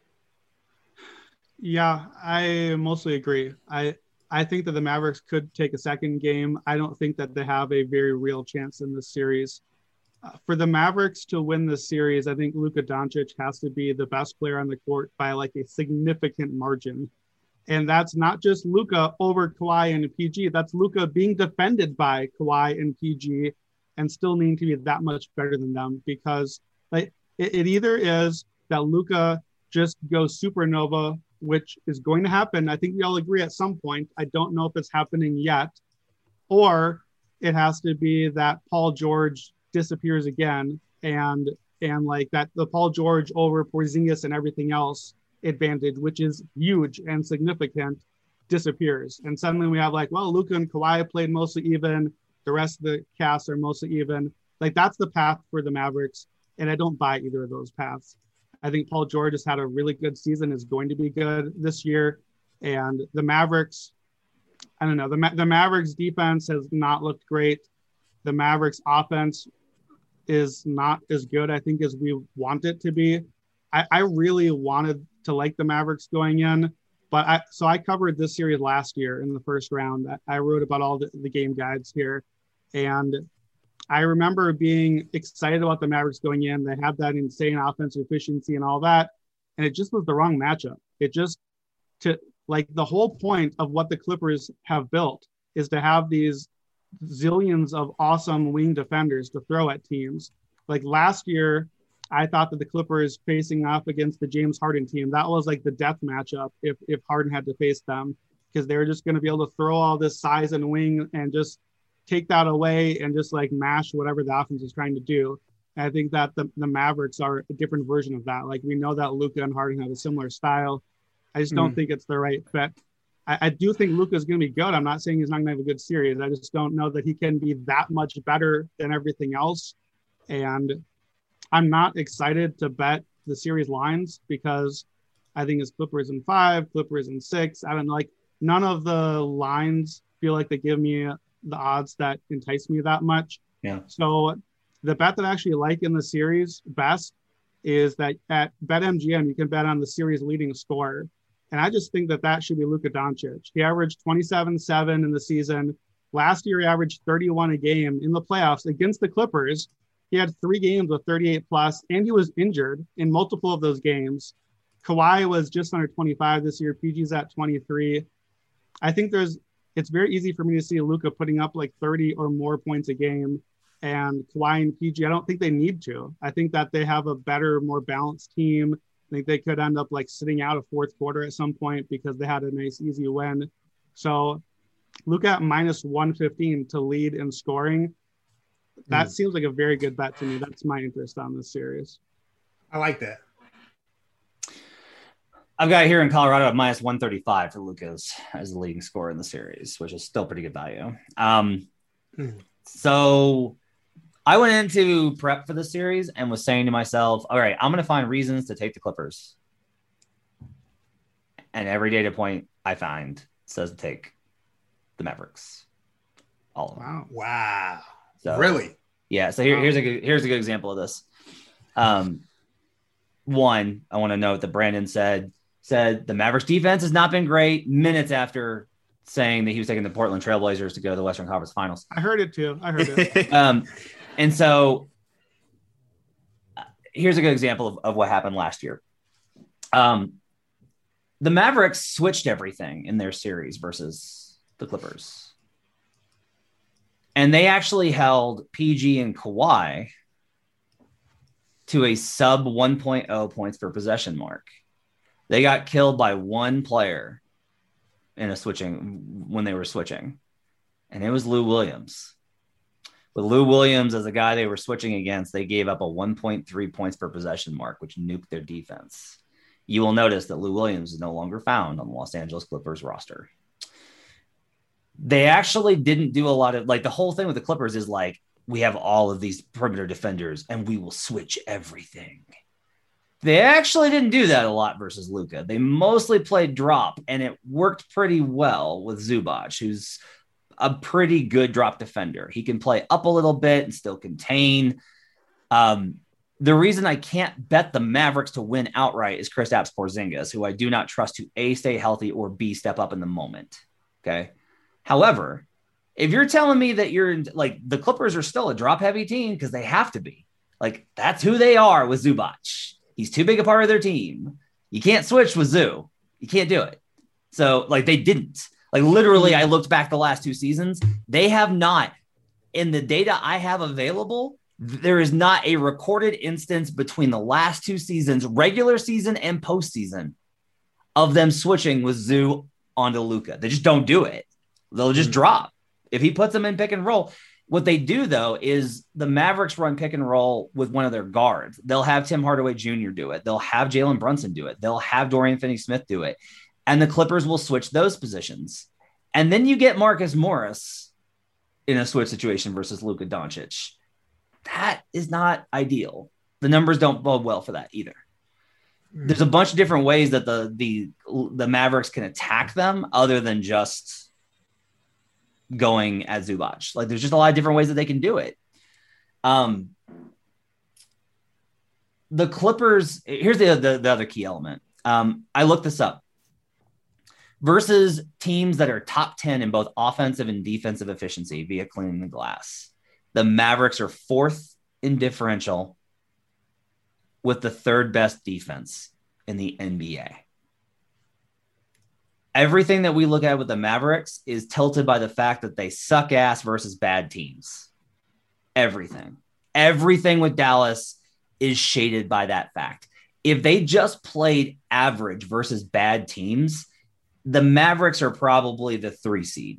Yeah, I mostly agree. I I think that the Mavericks could take a second game. I don't think that they have a very real chance in this series. uh, for the Mavericks to win this series, I think Luka Doncic has to be the best player on the court by like a significant margin. And that's not just Luka over Kawhi and P G. That's Luka being defended by Kawhi and P G and still needing to be that much better than them, because like it, it either is that Luka just goes supernova, which is going to happen. I think we all agree at some point. I don't know if it's happening yet. Or it has to be that Paul George disappears again, and and like that the Paul George over Porzingis and everything else advantage, which is huge and significant, disappears. And suddenly we have like, well, Luka and Kawhi played mostly even. The rest of the cast are mostly even. Like that's the path for the Mavericks. And I don't buy either of those paths. I think Paul George has had a really good season, is going to be good this year. And the Mavericks, I don't know, the, Ma- the Mavericks defense has not looked great. The Mavericks offense is not as good, I think, as we want it to be. I, I really wanted to like the Mavericks going in, but I, so I covered this series last year in the first round. I, I wrote about all the, the game guides here. And I remember being excited about the Mavericks going in. They have that insane offensive efficiency and all that. And it just was the wrong matchup. It just, to like the whole point of what the Clippers have built is to have these zillions of awesome wing defenders to throw at teams. Like last year, I thought that the Clippers facing off against the James Harden team, that was like the death matchup if, if Harden had to face them, because they were just going to be able to throw all this size and wing and just take that away and just like mash whatever the offense is trying to do. And I think that the, the Mavericks are a different version of that. Like we know that Luka and Harden have a similar style. I just don't mm. think it's the right fit. I, I do think Luka is going to be good. I'm not saying he's not going to have a good series. I just don't know that he can be that much better than everything else. And I'm not excited to bet the series lines because I think it's Clippers in five, Clippers in six. I don't know, like none of the lines feel like they give me the odds that entice me that much. Yeah. So the bet that I actually like in the series best is that at BetMGM, you can bet on the series leading scorer. And I just think that that should be Luka Doncic. He averaged twenty-seven seven in the season. Last year, he averaged thirty-one a game in the playoffs against the Clippers. He had three games with thirty-eight plus, and he was injured in multiple of those games. Kawhi was just under twenty-five this year. P G's at twenty-three. I think there's, it's very easy for me to see Luka putting up like thirty or more points a game, and Kawhi and P G, I don't think they need to. I think that they have a better, more balanced team. I think they could end up like sitting out a fourth quarter at some point because they had a nice, easy win. So Luka at minus one fifteen to lead in scoring. That mm. seems like a very good bet to me. That's my interest on this series. I like that. I've got here in Colorado at minus one thirty-five for Luka's as the leading scorer in the series, which is still pretty good value. Um, mm. So I went into prep for the series and was saying to myself, all right, I'm going to find reasons to take the Clippers. And every data point I find says to take the Mavericks. All of them. Wow. Wow. So, really? Yeah. So here, here's a good, here's a good example of this. Um, one, I want to note that Brandon said, said the Mavericks defense has not been great minutes after saying that he was taking the Portland Trailblazers to go to the Western Conference Finals. I heard it too. I heard it. um, and so uh, here's a good example of, of what happened last year. Um, the Mavericks switched everything in their series versus the Clippers. And they actually held P G and Kawhi to a sub one point oh points per possession mark. They got killed by one player in a switching when they were switching. And it was Lou Williams. With Lou Williams as the guy they were switching against, they gave up a one point three points per possession mark, which nuked their defense. You will notice that Lou Williams is no longer found on the Los Angeles Clippers roster. They actually didn't do a lot of, like, the whole thing with the Clippers is like, we have all of these perimeter defenders and we will switch everything. They actually didn't do that a lot versus Luka. They mostly played drop, and it worked pretty well with Zubac, who's a pretty good drop defender. He can play up a little bit and still contain. Um, the reason I can't bet the Mavericks to win outright is Kristaps Porzingis, who I do not trust to A, stay healthy, or B, step up in the moment. Okay. However, If you're telling me that you're like the Clippers are still a drop heavy team because they have to be, like that's who they are with Zubac. He's too big a part of their team. You can't switch with Zoo. You can't do it. So like they didn't. Like literally, I looked back the last two seasons. They have not, in the data I have available, there is not a recorded instance between the last two seasons, regular season and postseason, of them switching with Zoo onto Luka. They just don't do it. They'll just mm-hmm. drop. If he puts them in pick and roll, what they do though is the Mavericks run pick and roll with one of their guards. They'll have Tim Hardaway Junior do it. They'll have Jalen Brunson do it. They'll have Dorian Finney-Smith do it. And the Clippers will switch those positions. And then you get Marcus Morris in a switch situation versus Luka Doncic. That is not ideal. The numbers don't bode well for that either. There's a bunch of different ways that the the the Mavericks can attack them other than just going at Zubac. Like there's just a lot of different ways that they can do it. Um, the Clippers, here's the, the, the other key element. Um, I looked this up. Versus teams that are top ten in both offensive and defensive efficiency via cleaning the glass. The Mavericks are fourth in differential with the third best defense in the N B A. Everything that we look at with the Mavericks is tilted by the fact that they suck ass versus bad teams. Everything. Everything with Dallas is shaded by that fact. If they just played average versus bad teams, the Mavericks are probably the three seed,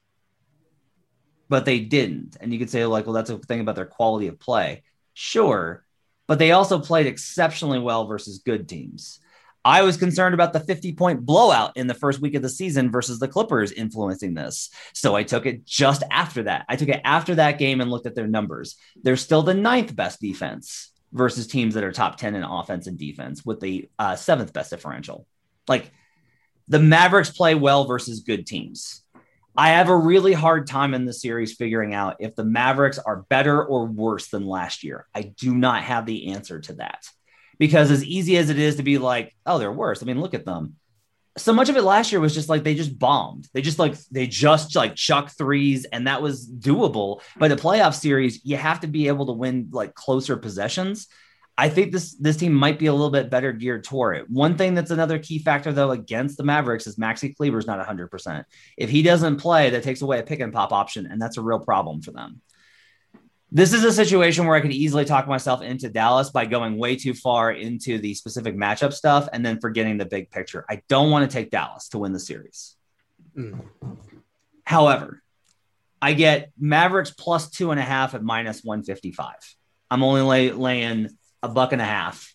but they didn't. And you could say like, well, that's a thing about their quality of play. Sure. But they also played exceptionally well versus good teams. I was concerned about the fifty point blowout in the first week of the season versus the Clippers influencing this. So I took it just after that. I took it after that game and looked at their numbers. They're still the ninth best defense versus teams that are top ten in offense and defense with the uh, seventh best differential. Like, the Mavericks play well versus good teams. I have a really hard time in this series figuring out if the Mavericks are better or worse than last year. I do not have the answer to that because as easy as it is to be like, oh, they're worse. I mean, look at them. So much of it last year was just like, they just bombed. They just like, they just like chuck threes and that was doable. But the playoff series, you have to be able to win like closer possessions. I think this this team might be a little bit better geared toward it. One thing that's another key factor, though, against the Mavericks is Maxi Kleber's not one hundred percent. If he doesn't play, that takes away a pick and pop option, and that's a real problem for them. This is a situation where I could easily talk myself into Dallas by going way too far into the specific matchup stuff and then forgetting the big picture. I don't want to take Dallas to win the series. Mm. However, I get Mavericks plus two and a half at minus one fifty-five. I'm only lay, laying a buck and a half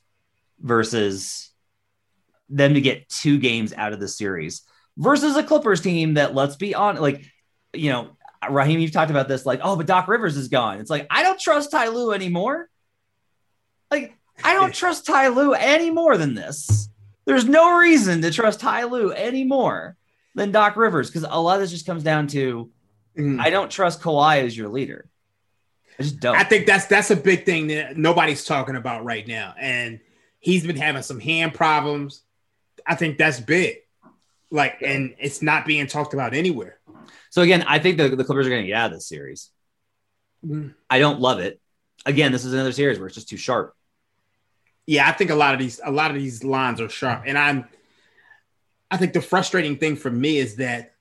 versus them to get two games out of the series versus a Clippers team that, let's be honest, like, you know, Raheem, you've talked about this, like, oh, but Doc Rivers is gone. It's like, I don't trust Ty Lue anymore. Like, I don't trust Ty Lue any more than this. There's no reason to trust Ty Lue any more than Doc Rivers because a lot of this just comes down to mm. I don't trust Kawhi as your leader. I just don't. I think that's that's a big thing that nobody's talking about right now. And he's been having some hand problems. I think that's big. Like, and it's not being talked about anywhere. So again, I think the, the Clippers are going to get out of this series. Mm. I don't love it. Again, this is another series where it's just too sharp. Yeah, I think a lot of these a lot of these lines are sharp. And I'm I think the frustrating thing for me is that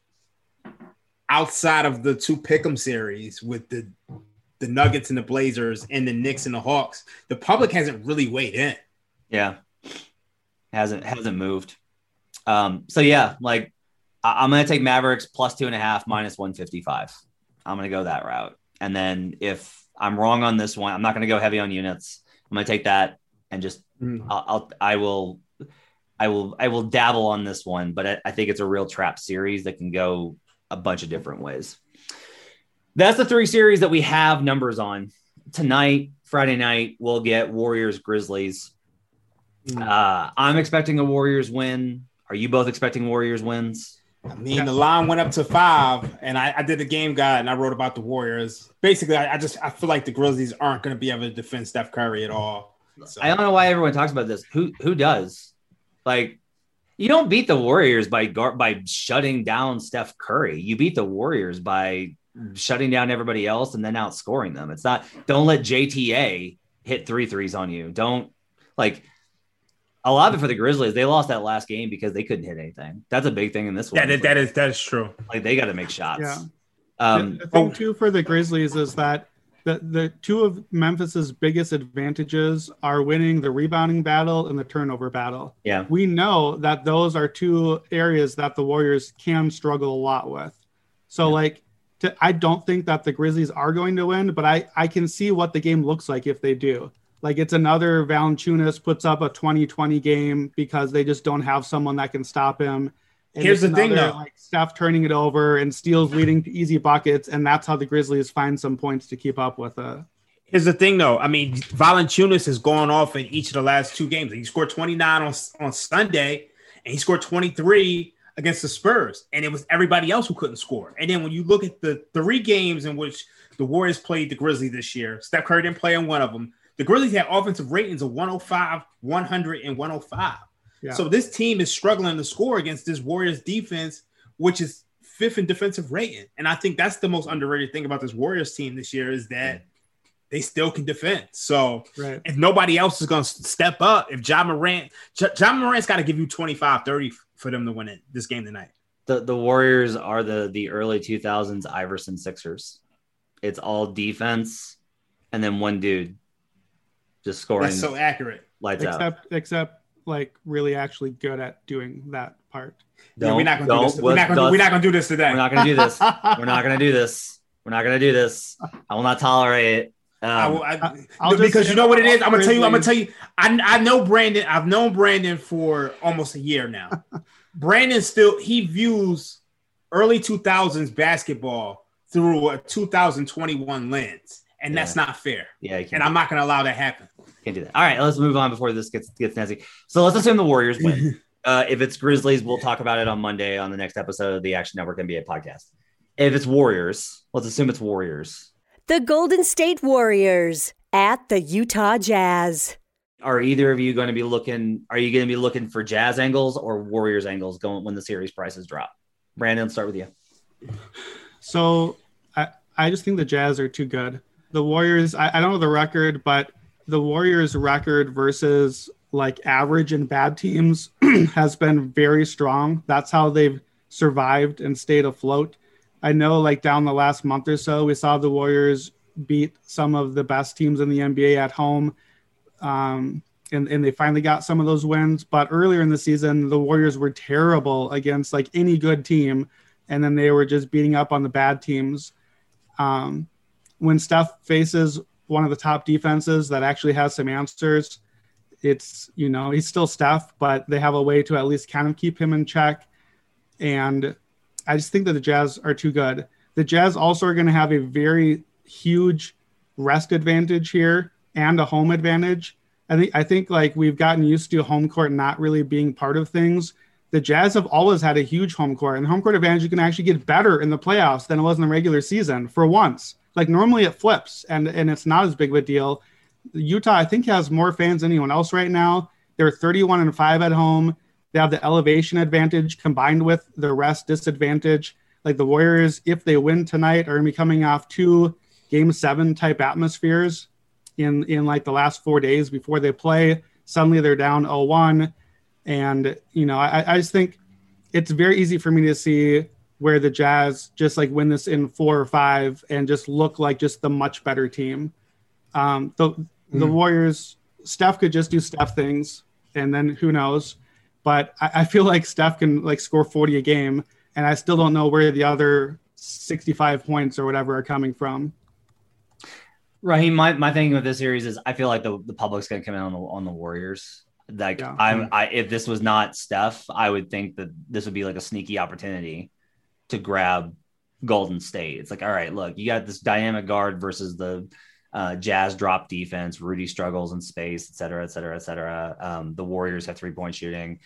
outside of the two Pick'em series with the the Nuggets and the Blazers and the Knicks and the Hawks, the public hasn't really weighed in. Yeah. Hasn't, hasn't moved. Um, so yeah, like I- I'm going to take Mavericks plus two and a half minus one fifty-five. I'm going to go that route. And then if I'm wrong on this one, I'm not going to go heavy on units. I'm going to take that and just, mm. I'll, I'll, I will, I will, I will dabble on this one, but I, I think it's a real trap series that can go a bunch of different ways. That's the three series that we have numbers on. Tonight, Friday night, we'll get Warriors, Grizzlies. Mm. Uh, I'm expecting a Warriors win. Are you both expecting Warriors wins? I mean, the line went up to five, and I, I did the game guide, and I wrote about the Warriors. Basically, I, I just I feel like the Grizzlies aren't going to be able to defend Steph Curry at all. So. I don't know why everyone talks about this. Who who does? Like, you don't beat the Warriors by by shutting down Steph Curry. You beat the Warriors by shutting down everybody else and then outscoring them. It's not, don't let J T A hit three threes on you. Don't like a lot of it for the Grizzlies. They lost that last game because they couldn't hit anything. That's a big thing in this one. Yeah, that, that is, that is true. Like they got to make shots. Yeah. Um, the, the thing too for the Grizzlies is that the, the two of Memphis's biggest advantages are winning the rebounding battle and the turnover battle. Yeah. We know that those are two areas that the Warriors can struggle a lot with. So yeah. like, to, I don't think that the Grizzlies are going to win, but I, I can see what the game looks like if they do. Like it's another Valanciunas puts up a twenty twenty game because they just don't have someone that can stop him. And here's the another, thing, though. Like Steph turning it over and steals leading to easy buckets, and that's how the Grizzlies find some points to keep up with it. Here's the thing, though. I mean, Valanciunas has gone off in each of the last two games. He scored twenty-nine on, on Sunday, and he scored twenty-three against the Spurs, and it was everybody else who couldn't score. And then when you look at the three games in which the Warriors played the Grizzlies this year, Steph Curry didn't play in one of them. The Grizzlies had offensive ratings of one oh five, one hundred, and one oh five. Yeah. So this team is struggling to score against this Warriors defense, which is fifth in defensive rating. And I think that's the most underrated thing about this Warriors team this year is that they still can defend. So right. if nobody else is going to step up, if Ja Morant, Ja, Ja Morant's got to give you twenty-five, thirty for them to win it this game tonight. The the Warriors are the the early two thousands Iverson Sixers. It's all defense and then one dude just scoring. That's so accurate. Lights except, out. Except like really actually good at doing that part. Yeah, we're not going to do this. We're not going to do this today. We're not going to do this. We're not going to do this. We're not going to do this. I will not tolerate it. Um, I will, I, I, because you know what it is. I'm gonna tell you. I'm gonna tell you. I I know Brandon. I've known Brandon for almost a year now. Brandon still he views early two thousands basketball through a two thousand twenty-one lens, and yeah. that's not fair. Yeah, and I'm not gonna allow that happen. Can't do that. All right, let's move on before this gets gets nasty. So let's assume the Warriors win. uh, if it's Grizzlies, we'll talk about it on Monday on the next episode of the Action Network N B A podcast. If it's Warriors, let's assume it's Warriors. The Golden State Warriors at the Utah Jazz. Are either of you going to be looking, are you going to be looking for Jazz angles or Warriors angles going when the series prices drop? Brandon, let's start with you. So I, I just think the Jazz are too good. The Warriors, I, I don't know the record, but the Warriors record versus like average and bad teams has been very strong. That's how they've survived and stayed afloat. I know like down the last month or so, we saw the Warriors beat some of the best teams in the N B A at home. Um, and, and they finally got some of those wins. But earlier in the season, the Warriors were terrible against like any good team. And then they were just beating up on the bad teams. Um, when Steph faces one of the top defenses that actually has some answers, it's, you know, he's still Steph, but they have a way to at least kind of keep him in check. And I just think that the Jazz are too good. The Jazz also are going to have a very huge rest advantage here and a home advantage. I think I think like we've gotten used to home court not really being part of things. The Jazz have always had a huge home court, and home court advantage can actually get better in the playoffs than it was in the regular season for once. Like normally it flips and, and it's not as big of a deal. Utah, I think, has more fans than anyone else right now. They're thirty-one and five at home. They have the elevation advantage combined with the rest disadvantage. Like the Warriors, if they win tonight, are going to be coming off two game seven type atmospheres in, in like the last four days before they play. Suddenly they're down oh one. And, you know, I, I just think it's very easy for me to see where the Jazz just like win this in four or five and just look like just the much better team. Um, the, mm. the Warriors, Steph could just do Steph things, and then who knows? But I, I feel like Steph can like score forty a game, and I still don't know where the other sixty-five points or whatever are coming from. Raheem, my, my thinking with this series is I feel like the, the public's going to come in on the on the Warriors. Like yeah. I'm, I if this was not Steph, I would think that this would be like a sneaky opportunity to grab Golden State. It's like, all right, look, you got this dynamic guard versus the uh, Jazz drop defense. Rudy struggles in space, et cetera, et cetera, et cetera. Um, the Warriors have three point shooting.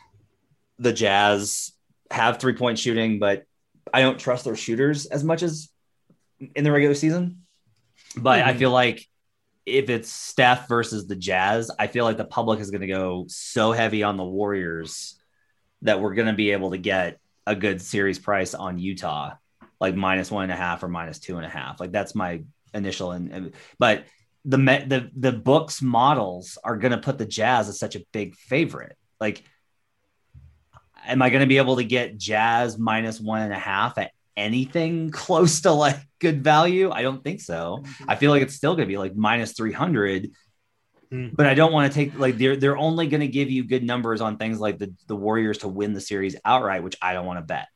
The Jazz have three point shooting, but I don't trust their shooters as much as in the regular season. But mm-hmm. I feel like if it's Steph versus the Jazz, I feel like the public is going to go so heavy on the Warriors that we're going to be able to get a good series price on Utah. like minus one and a half or minus two and a half. Like that's my initial. And, and but the the the books models are going to put the Jazz as such a big favorite. Like, am I going to be able to get Jazz minus one and a half at anything close to like good value? I don't think so. I feel like it's still going to be like minus three hundred. But I don't want to take like they're they're only going to give you good numbers on things like the, the Warriors to win the series outright, which I don't want to bet.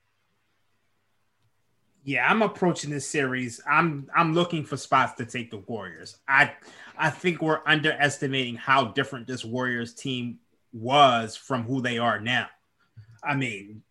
Yeah, I'm approaching this series. I'm I'm looking for spots to take the Warriors. I I think we're underestimating how different this Warriors team was from who they are now. I mean,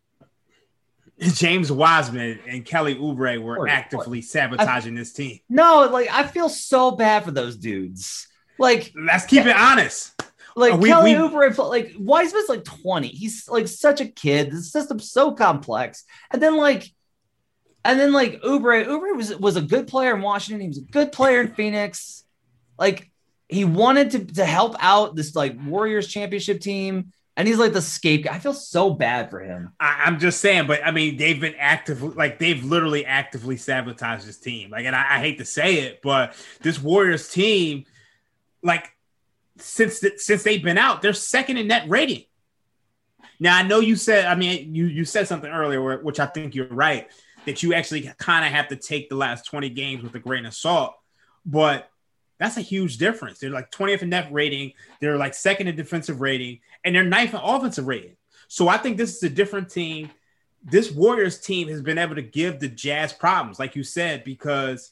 James Wiseman and Kelly Oubre were or, actively or, sabotaging I, this team. No, like I feel so bad for those dudes. Like, let's keep it honest. Like we, Kelly we, Oubre, like Wiseman's like twenty. He's like such a kid. The system's so complex. And then like, and then like Oubre, Oubre was was a good player in Washington. He was a good player in Phoenix. Like he wanted to to help out this like Warriors championship team, and he's like the scapegoat. I feel so bad for him. I, I'm just saying, but I mean, they've been actively like they've literally actively sabotaged this team. Like, and I, I hate to say it, but this Warriors team. Like since the, since they've been out, they're second in net rating. Now I know you said, I mean, you you said something earlier, which I think you're right, that you actually kind of have to take the last twenty games with a grain of salt, but that's a huge difference. They're like twentieth in net rating, they're like second in defensive rating, and they're ninth in offensive rating. So I think this is a different team. This Warriors team has been able to give the Jazz problems, like you said, because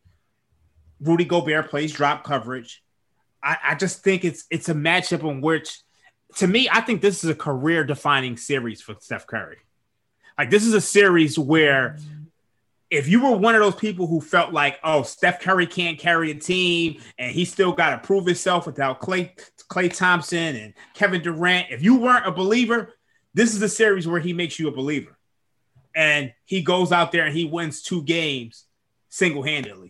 Rudy Gobert plays drop coverage. I, I just think it's it's a matchup in which, to me, I think this is a career-defining series for Steph Curry. Like, this is a series where if you were one of those people who felt like, oh, Steph Curry can't carry a team and he still got to prove himself without Klay, Klay Thompson and Kevin Durant, if you weren't a believer, this is a series where he makes you a believer. And he goes out there and he wins two games single-handedly.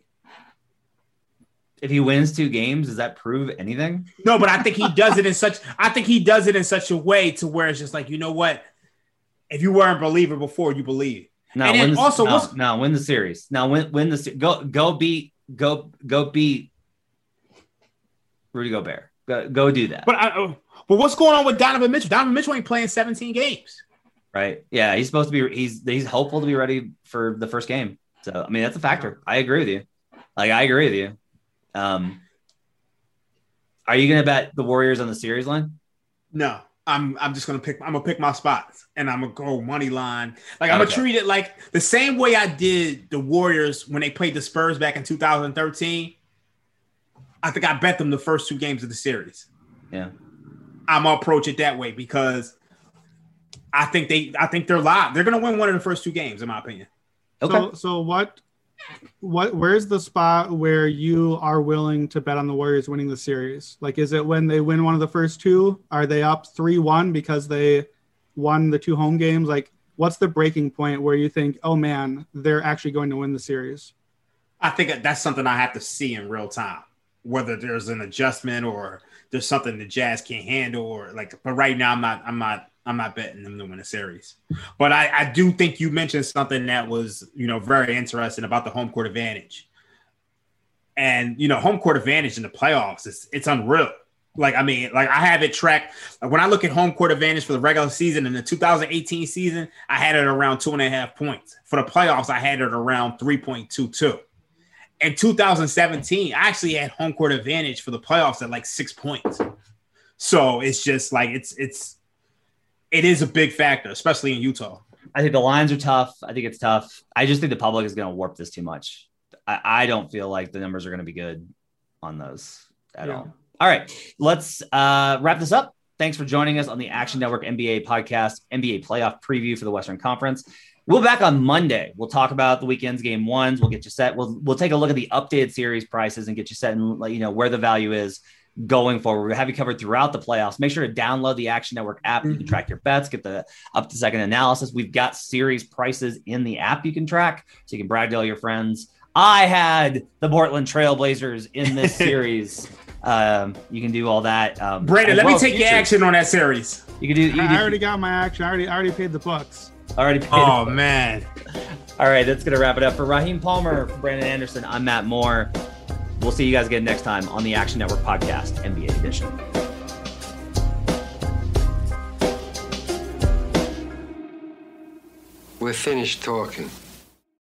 If he wins two games, does that prove anything? No, but I think he does it in such I think he does it in such a way to where it's just like, you know what? If you weren't a believer before, you believe. No, and then the, also no, what's, no, win the series. Now win win the go go beat go go beat Rudy Gobert. Go, go do that. But I, but what's going on with Donovan Mitchell? Donovan Mitchell ain't playing seventeen games. Right. Yeah, he's supposed to be he's he's hopeful to be ready for the first game. So I mean that's a factor. I agree with you. Like I agree with you. Um, are you going to bet the Warriors on the series line? No, I'm. I'm just going to pick. I'm gonna pick my spots, and I'm gonna go money line. Like I'm okay. gonna treat it like the same way I did the Warriors when they played the Spurs back in two thousand thirteen. I think I bet them the first two games of the series. Yeah, I'm gonna approach it that way because I think they. I think they're live. They're gonna win one of the first two games, in my opinion. Okay. So, so what? What where's the spot where you are willing to bet on the Warriors winning the series? Like, is it when they win one of the first two? Are they up three one because they won the two home games? Like, what's the breaking point where you think, oh man, they're actually going to win the series? I think that's something I have to see in real time, whether there's an adjustment or there's something the Jazz can't handle, or like. But right now, I'm not. I'm not. I'm not betting them to win a series. But I, I do think you mentioned something that was, you know, very interesting about the home court advantage. And, you know, home court advantage in the playoffs, it's, it's unreal. Like, I mean, like I have it tracked. Like when I look at home court advantage for the regular season in the two thousand eighteen season, I had it around two and a half points. For the playoffs, I had it around three point two two. In two thousand seventeen, I actually had home court advantage for the playoffs at like six points. So it's just like, it's, it's, It is a big factor, especially in Utah. I think the lines are tough. I think it's tough. I just think the public is going to warp this too much. I, I don't feel like the numbers are going to be good on those at yeah. all. All right, let's uh, wrap this up. Thanks for joining us on the Action Network N B A podcast, N B A playoff preview for the Western Conference. We'll be back on Monday. We'll talk about the weekend's game ones. We'll get you set. We'll we'll take a look at the updated series prices and get you set and let you know where the value is going forward. We'll have you covered throughout the playoffs. Make sure to download the Action Network app. You can track your bets, get the up to second analysis. We've got series prices in the app you can track, so you can brag to all your friends. I had the Portland Trailblazers in this series. Um, you can do all that. Um, Brandon, let me take your action on that series. You can do. You can I do, already got my action. I already, I already paid the bucks. Already paid. Oh, man. All right, that's going to wrap it up. For Raheem Palmer, for Brandon Anderson, I'm Matt Moore. We'll see you guys again next time on the Action Network Podcast, N B A Edition. We're finished talking.